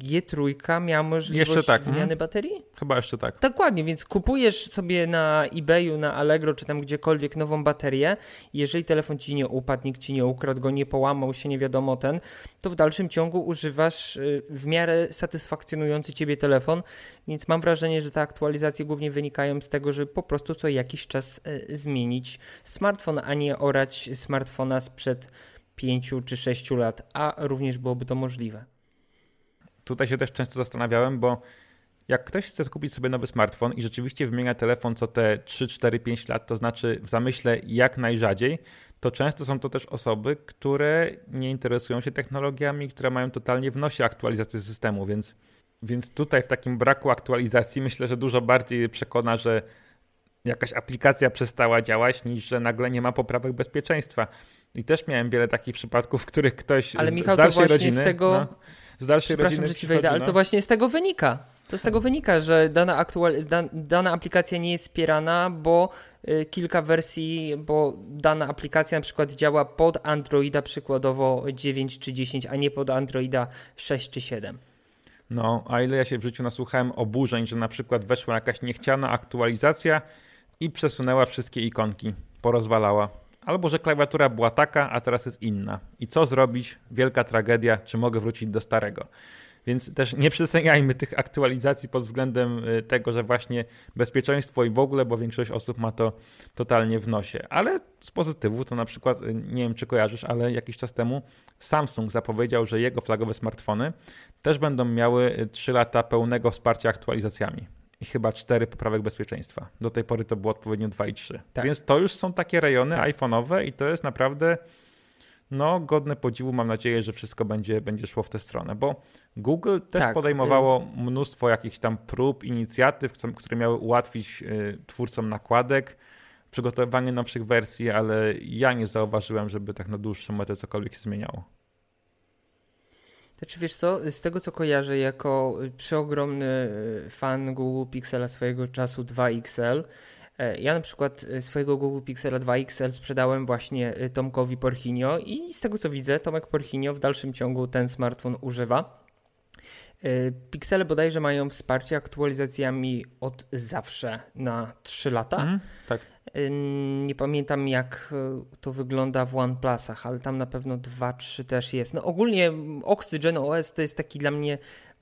G3 miała możliwość wymiany baterii? Chyba jeszcze tak. Dokładnie, więc kupujesz sobie na eBayu, na Allegro, czy tam gdziekolwiek nową baterię. Jeżeli telefon ci nie upadł, nikt ci nie ukradł go, nie połamał się, nie wiadomo to w dalszym ciągu używasz w miarę satysfakcjonujący ciebie telefon, więc mam wrażenie, że te aktualizacje głównie wynikają z tego, że po prostu co jakiś czas zmienić smartfon, a nie orać smartfona sprzed 5 czy 6 lat, a również byłoby to możliwe. Tutaj się też często zastanawiałem, bo jak ktoś chce kupić sobie nowy smartfon i rzeczywiście wymienia telefon co te 3, 4, 5 lat, to znaczy w zamyśle jak najrzadziej, to często są to też osoby, które nie interesują się technologiami, które mają totalnie w nosie aktualizację systemu, więc tutaj w takim braku aktualizacji myślę, że dużo bardziej przekona, że jakaś aplikacja przestała działać, niż że nagle nie ma poprawek bezpieczeństwa. I też miałem wiele takich przypadków, w których ktoś ale Michał, z dalszej to właśnie rodziny... z tego... z dalszej rodziny że ci wejdę, ale to właśnie z tego wynika. To z tego wynika, że dana aplikacja nie jest wspierana, bo kilka wersji, bo dana aplikacja na przykład działa pod Androida przykładowo 9 czy 10, a nie pod Androida 6 czy 7. No, a ile ja się w życiu nasłuchałem oburzeń, że na przykład weszła jakaś niechciana aktualizacja i przesunęła wszystkie ikonki, porozwalała. Albo że klawiatura była taka, a teraz jest inna. I co zrobić? Wielka tragedia, czy mogę wrócić do starego? Więc też nie przeceniajmy tych aktualizacji pod względem tego, że właśnie bezpieczeństwo i w ogóle, bo większość osób ma to totalnie w nosie. Ale z pozytywu to na przykład, nie wiem czy kojarzysz, ale jakiś czas temu Samsung zapowiedział, że jego flagowe smartfony też będą miały 3 lata pełnego wsparcia aktualizacjami. I chyba 4 poprawek bezpieczeństwa. Do tej pory to było odpowiednio 2 i 3. Tak. Więc to już są takie rejony iPhone'owe i to jest naprawdę no godne podziwu, mam nadzieję, że wszystko będzie szło w tę stronę, bo Google też Tak, podejmowało mnóstwo jakichś tam prób, inicjatyw, które miały ułatwić twórcom nakładek przygotowywanie nowszych wersji, ale ja nie zauważyłem, żeby tak na dłuższą metę cokolwiek się zmieniało. Znaczy wiesz co, z tego co kojarzę jako przeogromny fan Google Pixela swojego czasu 2XL, ja na przykład swojego Google Pixela 2XL sprzedałem właśnie Tomkowi Porchinio i z tego co widzę, Tomek Porchinio w dalszym ciągu ten smartfon używa. Pixele bodajże mają wsparcie aktualizacjami od zawsze na 3 lata. Tak. Nie pamiętam jak to wygląda w OnePlusach, ale tam na pewno 2-3 też jest. No ogólnie Oxygen OS to jest taki dla mnie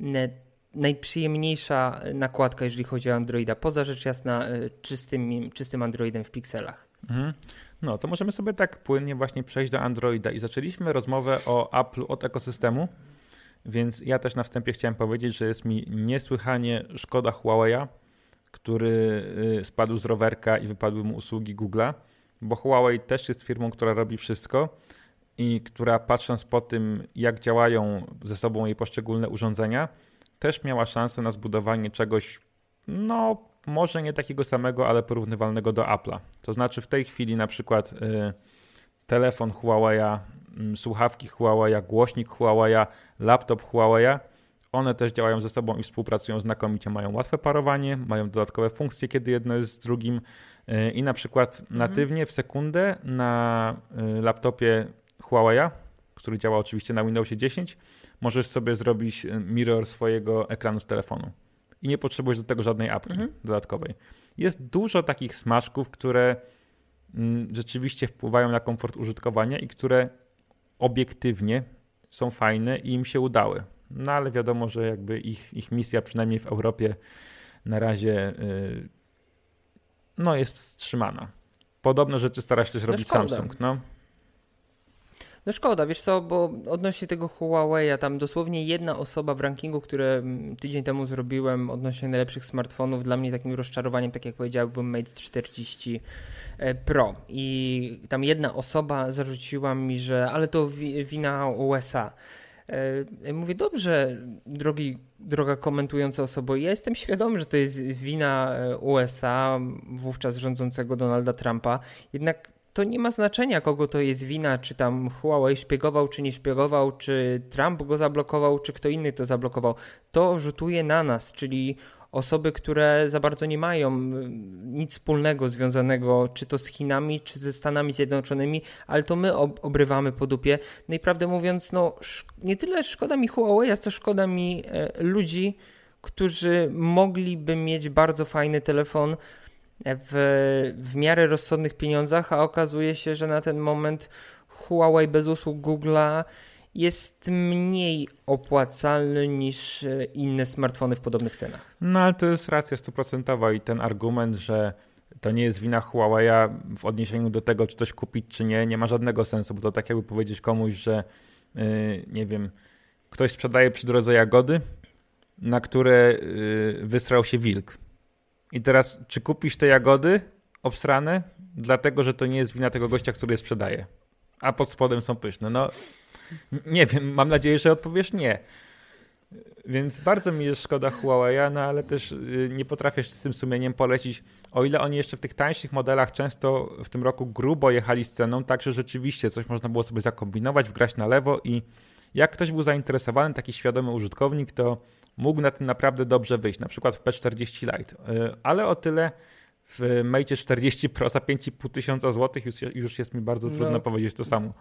najprzyjemniejsza nakładka, jeżeli chodzi o Androida. Poza rzecz jasna czystym Androidem w pikselach. No to możemy sobie tak płynnie właśnie przejść do Androida i zaczęliśmy rozmowę o Apple'u od ekosystemu, więc ja też na wstępie chciałem powiedzieć, że jest mi niesłychanie szkoda Huawei'a, który spadł z rowerka i wypadły mu usługi Google'a, bo Huawei też jest firmą, która robi wszystko i która patrząc po tym, jak działają ze sobą jej poszczególne urządzenia, też miała szansę na zbudowanie czegoś, no może nie takiego samego, ale porównywalnego do Apple'a. To znaczy w tej chwili na przykład telefon Huawei'a, słuchawki Huawei'a, głośnik Huawei'a, laptop Huawei'a, one też działają ze sobą i współpracują znakomicie, mają łatwe parowanie, mają dodatkowe funkcje, kiedy jedno jest z drugim i na przykład natywnie w sekundę na laptopie Huawei'a, który działa oczywiście na Windowsie 10, możesz sobie zrobić mirror swojego ekranu z telefonu i nie potrzebujesz do tego żadnej apki dodatkowej. Jest dużo takich smaczków, które rzeczywiście wpływają na komfort użytkowania i które obiektywnie są fajne i im się udały. No ale wiadomo, że jakby ich misja, przynajmniej w Europie, na razie no jest wstrzymana. Podobne rzeczy stara się też robić Samsung. No szkoda, wiesz co, bo odnośnie tego Huawei'a, tam dosłownie jedna osoba w rankingu, które tydzień temu zrobiłem odnośnie najlepszych smartfonów, dla mnie takim rozczarowaniem, tak jak powiedziałem, był Mate 40 Pro i tam jedna osoba zarzuciła mi, że ale to wina USA. Mówię, dobrze, droga komentująca osoba, ja jestem świadomy, że to jest wina USA, wówczas rządzącego Donalda Trumpa, jednak to nie ma znaczenia, kogo to jest wina, czy tam Huawei szpiegował, czy nie szpiegował, czy Trump go zablokował, czy kto inny to zablokował. To rzutuje na nas, czyli osoby, które za bardzo nie mają nic wspólnego związanego czy to z Chinami, czy ze Stanami Zjednoczonymi, ale to my obrywamy po dupie. No i prawdę mówiąc, no nie tyle szkoda mi Huawei, co szkoda mi ludzi, którzy mogliby mieć bardzo fajny telefon w miarę rozsądnych pieniądzach, a okazuje się, że na ten moment Huawei bez usług Google'a jest mniej opłacalny niż inne smartfony w podobnych cenach. No ale to jest racja 100% i ten argument, że to nie jest wina Huawei'a w odniesieniu do tego, czy coś kupić, czy nie ma żadnego sensu, bo to tak jakby powiedzieć komuś, że nie wiem, ktoś sprzedaje przy drodze jagody, na które wysrał się wilk. I teraz, czy kupisz te jagody obsrane, dlatego, że to nie jest wina tego gościa, który je sprzedaje, a pod spodem są pyszne? No, nie wiem, mam nadzieję, że odpowiesz nie. Więc bardzo mi jest szkoda Huawei'a, no ale też nie potrafię z tym sumieniem polecić, o ile oni jeszcze w tych tańszych modelach często w tym roku grubo jechali z ceną, tak że rzeczywiście coś można było sobie zakombinować, wgrać na lewo i jak ktoś był zainteresowany, taki świadomy użytkownik, to mógł na tym naprawdę dobrze wyjść, na przykład w P40 Lite, ale o tyle w Mate 40 Pro za 5500 zł już jest mi bardzo trudno powiedzieć to samo.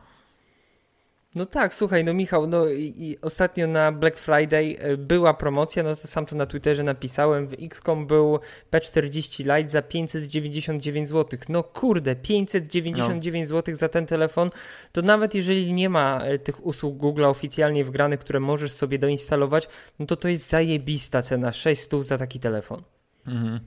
No tak, słuchaj, no Michał, no i ostatnio na Black Friday była promocja, no to sam to na Twitterze napisałem, w XCOM był P40 Lite za 599 zł. No kurde, 599 zł za ten telefon, to nawet jeżeli nie ma tych usług Google oficjalnie wgranych, które możesz sobie doinstalować, no to jest zajebista cena, 600 za taki telefon. Mhm.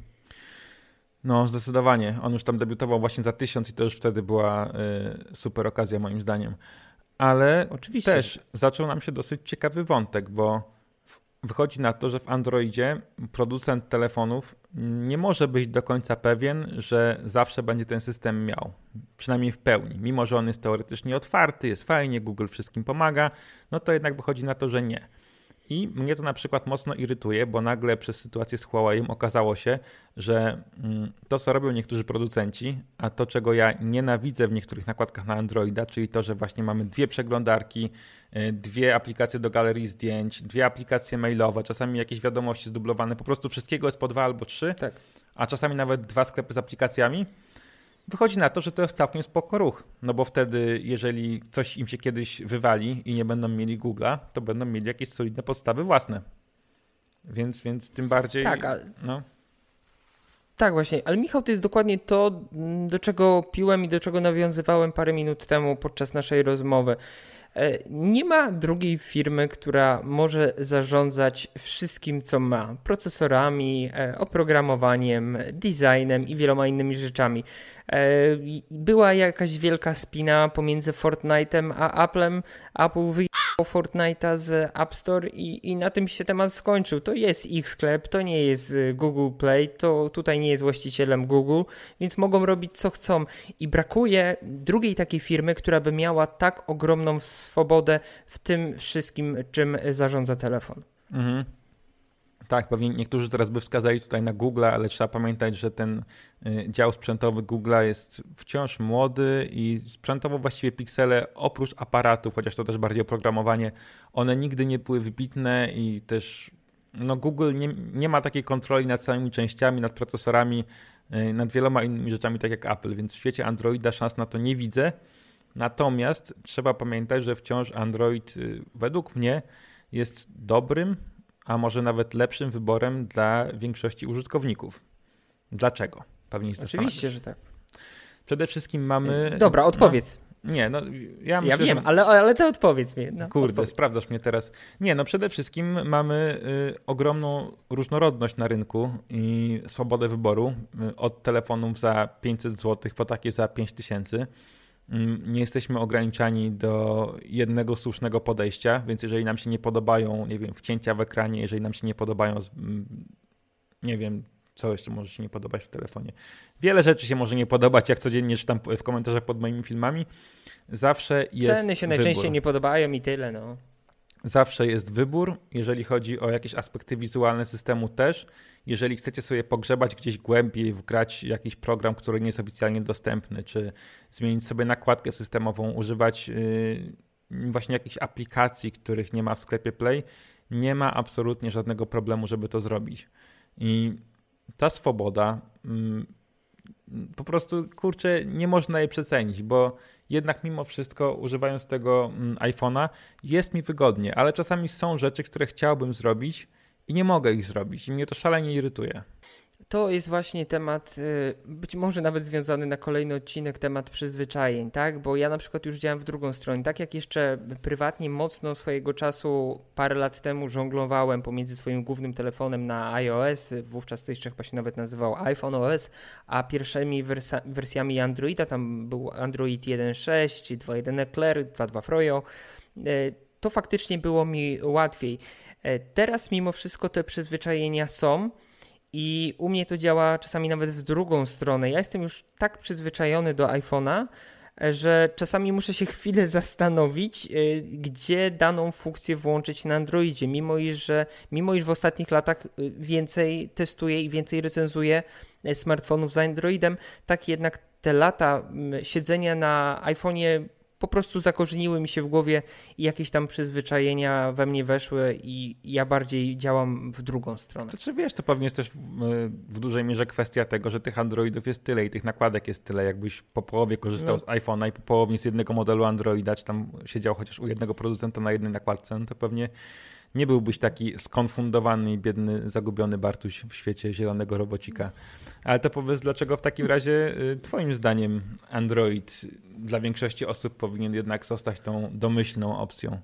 No zdecydowanie, on już tam debiutował właśnie za 1000 i to już wtedy była super okazja moim zdaniem. Ale oczywiście też zaczął nam się dosyć ciekawy wątek, bo wychodzi na to, że w Androidzie producent telefonów nie może być do końca pewien, że zawsze będzie ten system miał. Przynajmniej w pełni. Mimo że on jest teoretycznie otwarty, jest fajnie, Google wszystkim pomaga, no to jednak wychodzi na to, że nie. I mnie to na przykład mocno irytuje, bo nagle przez sytuację z Huawei'em okazało się, że to, co robią niektórzy producenci, a to, czego ja nienawidzę w niektórych nakładkach na Androida, czyli to, że właśnie mamy 2 przeglądarki, 2 aplikacje do galerii zdjęć, 2 aplikacje mailowe, czasami jakieś wiadomości zdublowane, po prostu wszystkiego jest po 2 albo 3, Tak. a czasami nawet 2 sklepy z aplikacjami. Wychodzi na to, że to jest całkiem spoko ruch, no bo wtedy, jeżeli coś im się kiedyś wywali i nie będą mieli Google'a, to będą mieli jakieś solidne podstawy własne. Więc tym bardziej... Tak, no. Tak, właśnie, ale Michał, to jest dokładnie to, do czego piłem i do czego nawiązywałem parę minut temu podczas naszej rozmowy. Nie ma drugiej firmy, która może zarządzać wszystkim, co ma. Procesorami, oprogramowaniem, designem i wieloma innymi rzeczami. Była jakaś wielka spina pomiędzy Fortnite'em a Apple'em. Apple wyjechał Fortnite'a z App Store i na tym się temat skończył. To jest ich sklep, to nie jest Google Play, to tutaj nie jest właścicielem Google, więc mogą robić co chcą. I brakuje drugiej takiej firmy, która by miała tak ogromną swobodę w tym wszystkim, czym zarządza telefon. Mhm. Tak, pewnie niektórzy teraz by wskazali tutaj na Google'a, ale trzeba pamiętać, że ten dział sprzętowy Google'a jest wciąż młody i sprzętowo właściwie piksele oprócz aparatów, chociaż to też bardziej oprogramowanie, one nigdy nie były wybitne i też no Google nie ma takiej kontroli nad samymi częściami, nad procesorami, nad wieloma innymi rzeczami, tak jak Apple, więc w świecie Androida szans na to nie widzę. Natomiast trzeba pamiętać, że wciąż Android według mnie jest dobrym, a może nawet lepszym wyborem dla większości użytkowników. Dlaczego? Pewnie się Oczywiście, że tak. Przede wszystkim mamy... Dobra, odpowiedz. Nie, no ja myślę, wiem, że... ale to odpowiedz mi. No, Kurde, odpowiedz. sprawdzasz mnie teraz. Nie, no przede wszystkim mamy ogromną różnorodność na rynku i swobodę wyboru. Od telefonów za 500 zł po takie za 5000. Nie jesteśmy ograniczani do jednego słusznego podejścia, więc jeżeli nam się nie podobają, nie wiem, wcięcia w ekranie, jeżeli nam się nie podobają, nie wiem, co jeszcze może się nie podobać w telefonie. Wiele rzeczy się może nie podobać, jak codziennie czytam w komentarzach pod moimi filmami. Zawsze jest Ceny się wybór. najczęściej nie podobają i tyle, no. Zawsze jest wybór, jeżeli chodzi o jakieś aspekty wizualne systemu też. Jeżeli chcecie sobie pogrzebać gdzieś głębiej, wgrać jakiś program, który nie jest oficjalnie dostępny, czy zmienić sobie nakładkę systemową, używać właśnie jakichś aplikacji, których nie ma w sklepie Play, nie ma absolutnie żadnego problemu, żeby to zrobić. I ta swoboda po prostu, kurczę, nie można jej przecenić, bo jednak mimo wszystko używając tego iPhone'a jest mi wygodnie, ale czasami są rzeczy, które chciałbym zrobić i nie mogę ich zrobić i mnie to szalenie irytuje. To jest właśnie temat, być może nawet związany na kolejny odcinek, temat przyzwyczajeń, tak? Bo ja na przykład już działam w drugą stronę. Tak jak jeszcze prywatnie mocno swojego czasu parę lat temu żonglowałem pomiędzy swoim głównym telefonem na iOS, wówczas to jeszcze chyba się nawet nazywał iPhone OS, a pierwszymi wersjami Androida, tam był Android 1.6, 2.1 Eclair, 2.2 Froyo, to faktycznie było mi łatwiej. Teraz mimo wszystko te przyzwyczajenia są. I u mnie to działa czasami nawet w drugą stronę. Ja jestem już tak przyzwyczajony do iPhone'a, że czasami muszę się chwilę zastanowić, gdzie daną funkcję włączyć na Androidzie. Mimo iż w ostatnich latach więcej testuję i więcej recenzuję smartfonów z Androidem, tak jednak te lata siedzenia na iPhone'ie po prostu zakorzeniły mi się w głowie i jakieś tam przyzwyczajenia we mnie weszły i ja bardziej działam w drugą stronę. To czy wiesz, to pewnie jest też w dużej mierze kwestia tego, że tych Androidów jest tyle i tych nakładek jest tyle. Jakbyś po połowie korzystał z iPhone'a i po połowie z jednego modelu Androida, czy tam siedział chociaż u jednego producenta na jednej nakładce, no to pewnie nie byłbyś taki skonfundowany i biedny, zagubiony Bartuś w świecie zielonego robocika. Ale to powiedz, dlaczego w takim razie twoim zdaniem Android dla większości osób powinien jednak zostać tą domyślną opcją?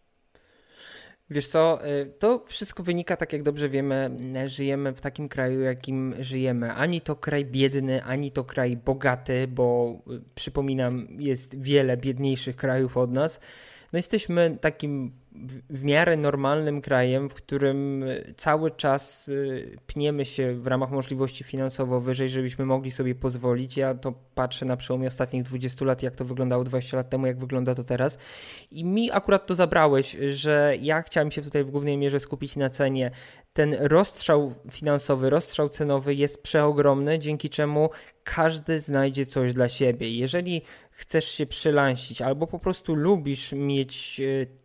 Wiesz co, to wszystko wynika, tak jak dobrze wiemy, żyjemy w takim kraju, jakim żyjemy. Ani to kraj biedny, ani to kraj bogaty, bo przypominam, jest wiele biedniejszych krajów od nas. No jesteśmy takim w miarę normalnym krajem, w którym cały czas pniemy się w ramach możliwości finansowo wyżej, żebyśmy mogli sobie pozwolić. Ja to patrzę na przełomie ostatnich 20 lat, jak to wyglądało 20 lat temu, jak wygląda to teraz. I mi akurat to zabrałeś, że ja chciałem się tutaj w głównej mierze skupić na cenie. Ten rozstrzał finansowy, rozstrzał cenowy jest przeogromny, dzięki czemu każdy znajdzie coś dla siebie. Jeżeli chcesz się przylansić albo po prostu lubisz mieć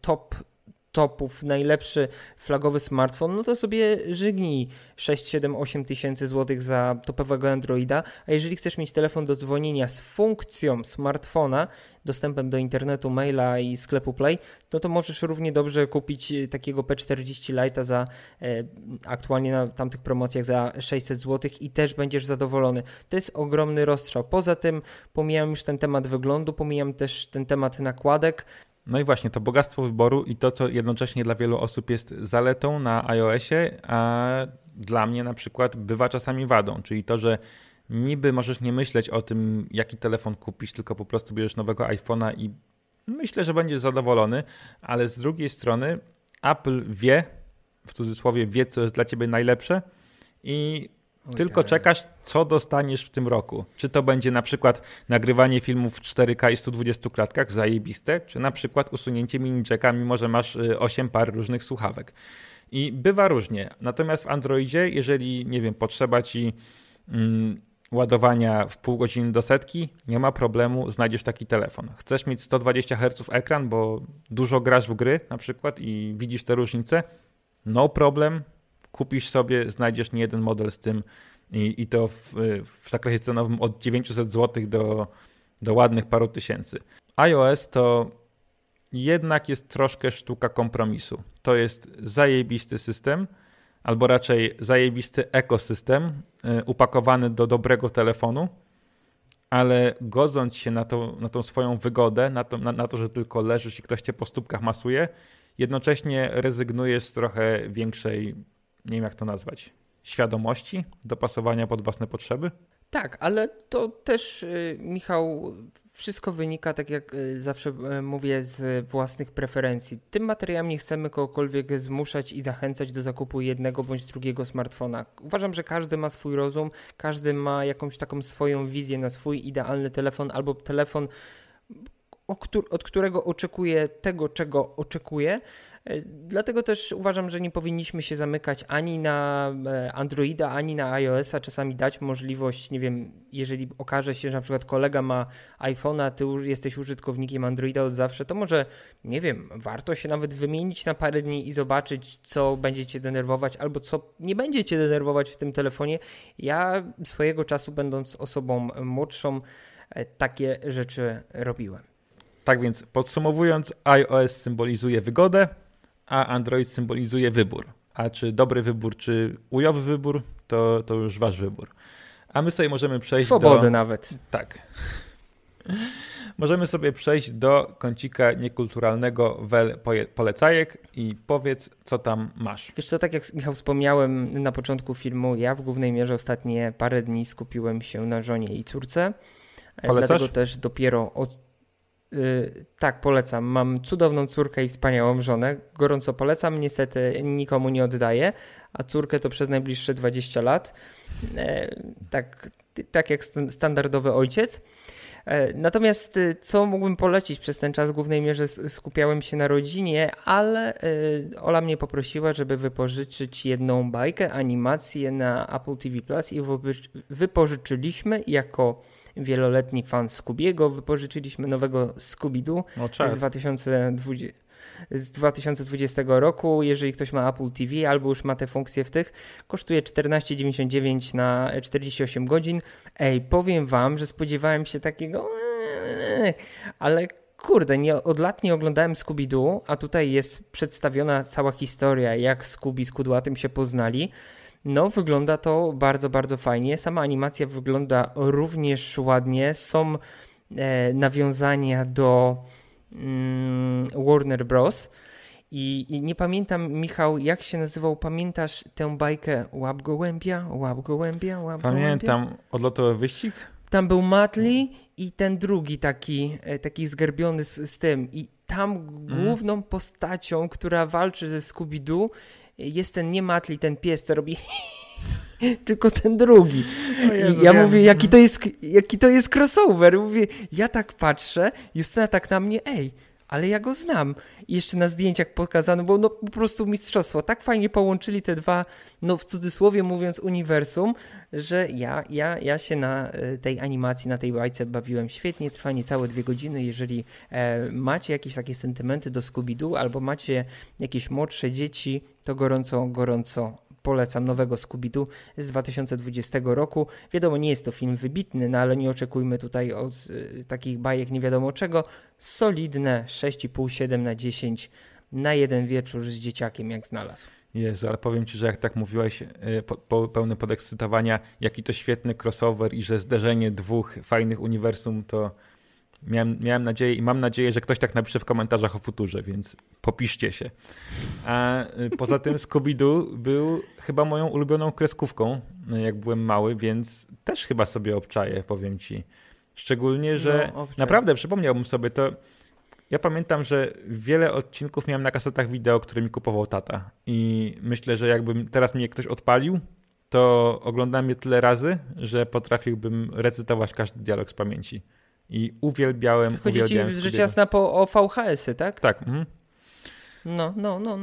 topów, najlepszy flagowy smartfon, no to sobie żygnij 6, 7, 8 tysięcy złotych za topowego Androida, a jeżeli chcesz mieć telefon do dzwonienia z funkcją smartfona, dostępem do internetu, maila i sklepu Play, no to możesz równie dobrze kupić takiego P40 Lite'a za aktualnie na tamtych promocjach za 600 zł i też będziesz zadowolony. To jest ogromny rozstrzał. Poza tym pomijam już ten temat wyglądu, pomijam też ten temat nakładek. No i właśnie to bogactwo wyboru i to, co jednocześnie dla wielu osób jest zaletą na iOSie, a dla mnie na przykład bywa czasami wadą, czyli to, że niby możesz nie myśleć o tym, jaki telefon kupić, tylko po prostu bierzesz nowego iPhone'a i myślę, że będziesz zadowolony, ale z drugiej strony Apple wie, w cudzysłowie wie, co jest dla ciebie najlepsze i tylko czekasz, co dostaniesz w tym roku. Czy to będzie na przykład nagrywanie filmów w 4K i 120 klatkach, zajebiste, czy na przykład usunięcie mini jacka, mimo że masz 8 par różnych słuchawek. I bywa różnie. Natomiast w Androidzie, jeżeli, nie wiem, potrzeba ci ładowania w pół godziny do setki, nie ma problemu, znajdziesz taki telefon. Chcesz mieć 120 Hz ekran, bo dużo grasz w gry na przykład i widzisz te różnice, no problem, kupisz sobie, znajdziesz niejeden model z tym i to w zakresie cenowym od 900 zł do ładnych paru tysięcy. iOS to jednak jest troszkę sztuka kompromisu. To jest zajebisty system, albo raczej zajebisty ekosystem upakowany do dobrego telefonu, ale godząc się na tą swoją wygodę, na to, że tylko leżysz i ktoś cię po stópkach masuje, jednocześnie rezygnujesz z trochę większej, nie wiem jak to nazwać, świadomości, dopasowania pod własne potrzeby? Tak, ale to też, Michał, wszystko wynika, tak jak zawsze mówię, z własnych preferencji. Tym materiałem nie chcemy kogokolwiek zmuszać i zachęcać do zakupu jednego bądź drugiego smartfona. Uważam, że każdy ma swój rozum, każdy ma jakąś taką swoją wizję na swój idealny telefon albo telefon, od którego oczekuje tego, czego oczekuje. Dlatego też uważam, że nie powinniśmy się zamykać ani na Androida, ani na iOS-a. Czasami dać możliwość, nie wiem, jeżeli okaże się, że na przykład kolega ma iPhone'a, ty jesteś użytkownikiem Androida od zawsze, to może, nie wiem, warto się nawet wymienić na parę dni i zobaczyć, co będzie cię denerwować albo co nie będzie cię denerwować w tym telefonie. Ja swojego czasu, będąc osobą młodszą, takie rzeczy robiłem. Tak więc podsumowując, iOS symbolizuje wygodę, a Android symbolizuje wybór. A czy dobry wybór, czy ujowy wybór, to już wasz wybór. A my sobie możemy przejść Swobody nawet. Tak. Możemy sobie przejść do kącika niekulturalnego polecajek i powiedz, co tam masz. Wiesz co, tak jak Michał wspomniałem na początku filmu, ja w głównej mierze ostatnie parę dni skupiłem się na żonie i córce. Polecasz? Dlatego też dopiero tak, polecam. Mam cudowną córkę i wspaniałą żonę. Gorąco polecam. Niestety nikomu nie oddaję, a córkę to przez najbliższe 20 lat. Tak jak standardowy ojciec. Natomiast co mógłbym polecić? Przez ten czas w głównej mierze skupiałem się na rodzinie, ale Ola mnie poprosiła, żeby wypożyczyć jedną bajkę, animację na Apple TV Plus i wypożyczyliśmy jako wieloletni fan Scoobiego, wypożyczyliśmy nowego Scooby-Doo z 2020 roku. Jeżeli ktoś ma Apple TV albo już ma te funkcje w tych, kosztuje 14,99 na 48 godzin. Powiem wam, że spodziewałem się takiego, ale kurde, od lat nie oglądałem Scooby-Doo, a tutaj jest przedstawiona cała historia, jak Scooby z Kudłatym się poznali. No, wygląda to bardzo, bardzo fajnie. Sama animacja wygląda również ładnie. Są nawiązania do Warner Bros. I nie pamiętam, Michał, jak się nazywał, pamiętasz tę bajkę Łap gołębia, łap gołębia, łap gołębia? Pamiętam, Odlotowy wyścig? Tam był Matli i ten drugi taki zgarbiony z tym. I tam główną postacią, która walczy ze Scooby-Doo, jest ten nie Matli, ten pies, co robi tylko ten drugi. Jezu, I ja mówię, jaki to jest crossover. Mówię, ja tak patrzę, Justyna tak na mnie, ale ja go znam. I jeszcze na zdjęciach pokazano, bo no po prostu mistrzostwo. Tak fajnie połączyli te dwa, no w cudzysłowie mówiąc, uniwersum, że ja się na tej animacji, na tej bajce bawiłem świetnie. Trwa niecałe 2 godziny. Jeżeli macie jakieś takie sentymenty do Scooby-Doo albo macie jakieś młodsze dzieci, to gorąco polecam nowego Scooby-Doo z 2020 roku. Wiadomo, nie jest to film wybitny, no ale nie oczekujmy tutaj od takich bajek nie wiadomo czego. Solidne 6,5-7/10 na jeden wieczór z dzieciakiem, jak znalazł. Jezu, ale powiem ci, że jak tak mówiłeś, pełny podekscytowania, jaki to świetny crossover i że zderzenie 2 fajnych uniwersum, to miałem nadzieję i mam nadzieję, że ktoś tak napisze w komentarzach o Futurze, więc popiszcie się. A poza tym Scooby-Doo był chyba moją ulubioną kreskówką, jak byłem mały, więc też chyba sobie obczaję, powiem ci. Szczególnie, że naprawdę przypomniałbym sobie to. Ja pamiętam, że wiele odcinków miałem na kasetach wideo, które mi kupował tata. I myślę, że jakbym teraz mnie ktoś odpalił, to oglądałem je tyle razy, że potrafiłbym recytować każdy dialog z pamięci. I uwielbiałem ci rzecz jasna o VHS-y, tak? Tak. Mhm. No.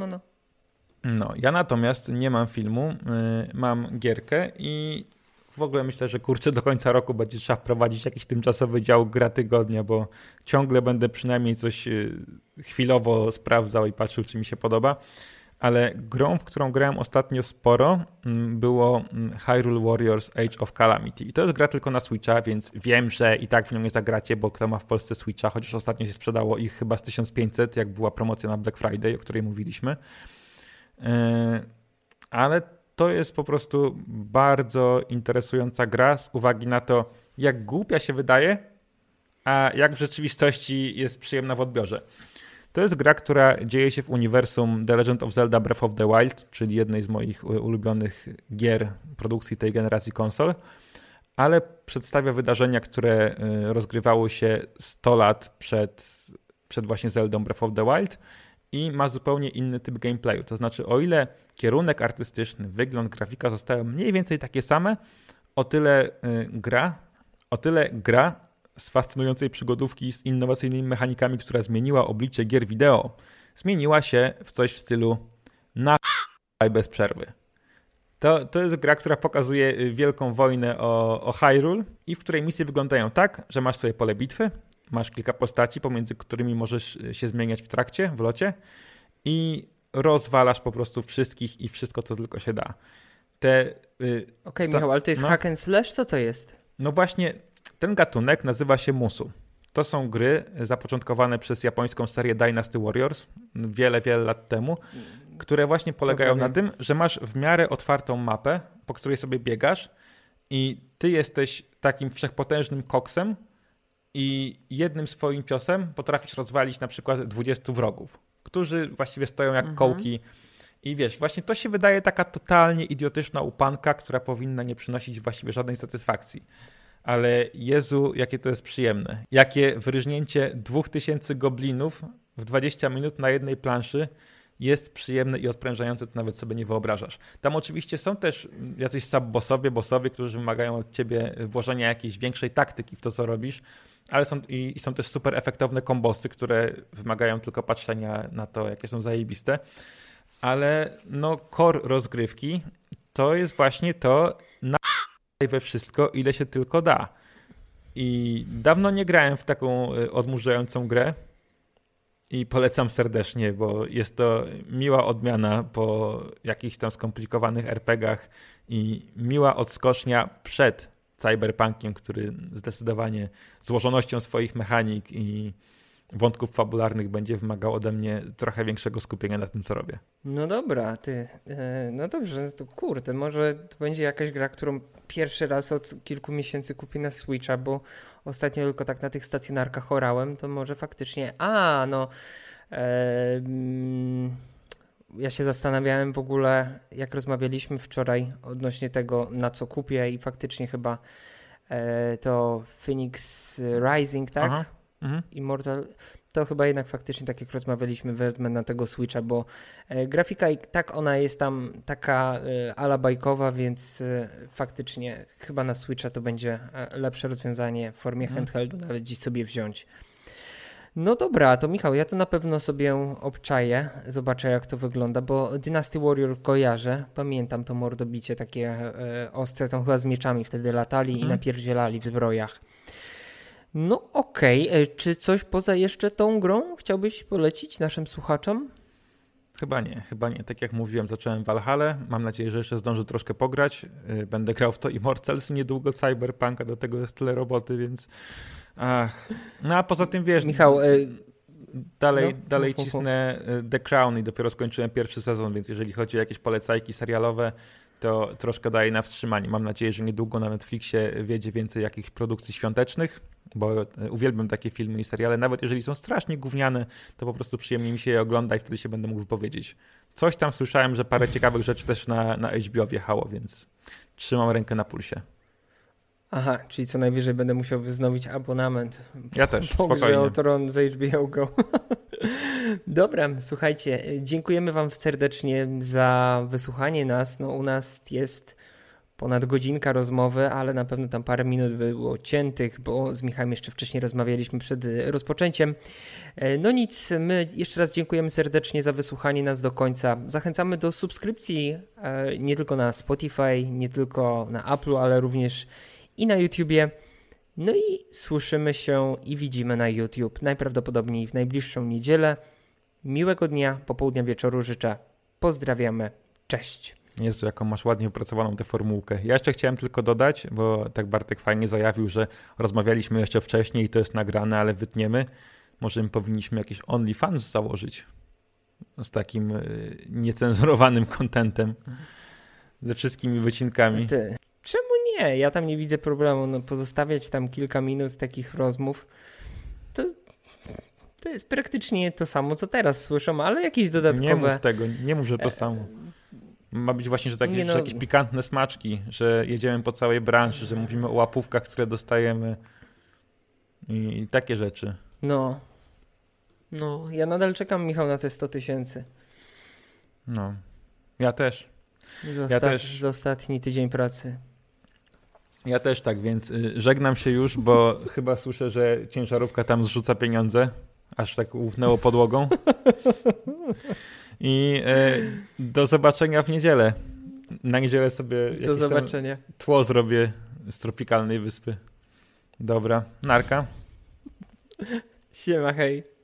No, ja natomiast nie mam filmu, mam gierkę i w ogóle myślę, że do końca roku będzie trzeba wprowadzić jakiś tymczasowy dział gra tygodnia, bo ciągle będę przynajmniej coś chwilowo sprawdzał i patrzył, czy mi się podoba. Ale grą, w którą grałem ostatnio sporo, było Hyrule Warriors Age of Calamity. I to jest gra tylko na Switcha, więc wiem, że i tak w nią nie zagracie, bo kto ma w Polsce Switcha, chociaż ostatnio się sprzedało ich chyba z 1500, jak była promocja na Black Friday, o której mówiliśmy. Ale to jest po prostu bardzo interesująca gra z uwagi na to, jak głupia się wydaje, a jak w rzeczywistości jest przyjemna w odbiorze. To jest gra, która dzieje się w uniwersum The Legend of Zelda Breath of the Wild, czyli jednej z moich ulubionych gier produkcji tej generacji konsol, ale przedstawia wydarzenia, które rozgrywały się 100 lat przed właśnie Zeldą Breath of the Wild i ma zupełnie inny typ gameplayu. To znaczy, o ile kierunek artystyczny, wygląd, grafika zostały mniej więcej takie same, o tyle gra z fascynującej przygodówki z innowacyjnymi mechanikami, która zmieniła oblicze gier wideo, zmieniła się w coś w stylu bez przerwy. To jest gra, która pokazuje wielką wojnę o Hyrule i w której misje wyglądają tak, że masz sobie pole bitwy, masz kilka postaci, pomiędzy którymi możesz się zmieniać w locie i rozwalasz po prostu wszystkich i wszystko, co tylko się da. Michał, ale to jest hack and slash? Co to jest? No właśnie, ten gatunek nazywa się Musu. To są gry zapoczątkowane przez japońską serię Dynasty Warriors wiele, wiele lat temu, które właśnie polegają na tym, że masz w miarę otwartą mapę, po której sobie biegasz i ty jesteś takim wszechpotężnym koksem i jednym swoim ciosem potrafisz rozwalić na przykład 20 wrogów, którzy właściwie stoją jak kołki. I wiesz, właśnie to się wydaje taka totalnie idiotyczna upanka, która powinna nie przynosić właściwie żadnej satysfakcji. Ale Jezu, jakie to jest przyjemne. Jakie wyryżnięcie 2000 goblinów w 20 minut na jednej planszy jest przyjemne i odprężające, to nawet sobie nie wyobrażasz. Tam oczywiście są też jacyś bossowie, którzy wymagają od ciebie włożenia jakiejś większej taktyki w to, co robisz, ale są też super efektowne kombosy, które wymagają tylko patrzenia na to, jakie są zajebiste. Ale core rozgrywki to jest właśnie to we wszystko, ile się tylko da. I dawno nie grałem w taką odmurzającą grę i polecam serdecznie, bo jest to miła odmiana po jakichś tam skomplikowanych RPG-ach i miła odskocznia przed Cyberpunkiem, który zdecydowanie złożonością swoich mechanik i wątków fabularnych będzie wymagał ode mnie trochę większego skupienia na tym, co robię. No dobra, no dobrze, to kurde, może to będzie jakaś gra, którą pierwszy raz od kilku miesięcy kupię na Switcha, bo ostatnio tylko tak na tych stacjonarkach orałem, to może faktycznie, ja się zastanawiałem w ogóle, jak rozmawialiśmy wczoraj odnośnie tego, na co kupię i faktycznie chyba to Phoenix Rising, tak? Aha. Immortal. To chyba jednak faktycznie, tak jak rozmawialiśmy, wezmę na tego Switcha, bo grafika i tak ona jest tam taka ala bajkowa, więc faktycznie chyba na Switcha to będzie lepsze rozwiązanie w formie handheldu, nawet dziś sobie wziąć. No dobra, to Michał, ja to na pewno sobie obczaję, zobaczę jak to wygląda, bo Dynasty Warrior kojarzę, pamiętam to mordobicie takie ostre, tam chyba z mieczami wtedy latali i napierdzielali w zbrojach. No okej, czy coś poza jeszcze tą grą chciałbyś polecić naszym słuchaczom? Chyba nie. Tak jak mówiłem, zacząłem Valhalla. Mam nadzieję, że jeszcze zdążę troszkę pograć. Będę grał w to Immortals, niedługo Cyberpunka, do tego jest tyle roboty, więc... No a poza tym wiesz... Michał... Dalej cisnę The Crown i dopiero skończyłem pierwszy sezon, więc jeżeli chodzi o jakieś polecajki serialowe, to troszkę daję na wstrzymanie. Mam nadzieję, że niedługo na Netflixie wiedzie więcej jakichś produkcji świątecznych, bo uwielbiam takie filmy i seriale. Nawet jeżeli są strasznie gówniane, to po prostu przyjemnie mi się je ogląda i wtedy się będę mógł wypowiedzieć. Coś tam słyszałem, że parę ciekawych rzeczy też na HBO wjechało, więc trzymam rękę na pulsie. Aha, czyli co najwyżej będę musiał wznowić abonament. Ja też, spokojnie. spokojnie. Tron z HBO Go. Dobra, słuchajcie, dziękujemy wam serdecznie za wysłuchanie nas. No u nas jest ponad godzinka rozmowy, ale na pewno tam parę minut było ciętych, bo z Michałem jeszcze wcześniej rozmawialiśmy przed rozpoczęciem. No nic, my jeszcze raz dziękujemy serdecznie za wysłuchanie nas do końca. Zachęcamy do subskrypcji nie tylko na Spotify, nie tylko na Apple, ale również i na YouTubie. No i słyszymy się i widzimy na YouTube najprawdopodobniej w najbliższą niedzielę. Miłego dnia, popołudnia, wieczoru życzę. Pozdrawiamy. Cześć. Jezu, jaką masz ładnie wypracowaną tę formułkę. Ja jeszcze chciałem tylko dodać, bo tak Bartek fajnie zajawił, że rozmawialiśmy jeszcze wcześniej i to jest nagrane, ale wytniemy. Może my powinniśmy jakiś OnlyFans założyć z takim niecenzurowanym contentem, ze wszystkimi wycinkami. Czemu nie? Ja tam nie widzę problemu. No, pozostawiać tam kilka minut takich rozmów, to jest praktycznie to samo, co teraz słyszą, ale jakieś dodatkowe... Nie mów tego, nie mów, że to samo. Ma być właśnie, że jakieś pikantne smaczki, że jedziemy po całej branży, że mówimy o łapówkach, które dostajemy i takie rzeczy. No, ja nadal czekam, Michał, na te 100 000. No, ja też. Za ostatni tydzień pracy. Ja też tak, więc żegnam się już, bo chyba słyszę, że ciężarówka tam zrzuca pieniądze, aż tak ufnęło podłogą. I do zobaczenia w niedzielę. Na niedzielę sobie jakieś tło zrobię z tropikalnej wyspy. Dobra, narka. Siema, hej.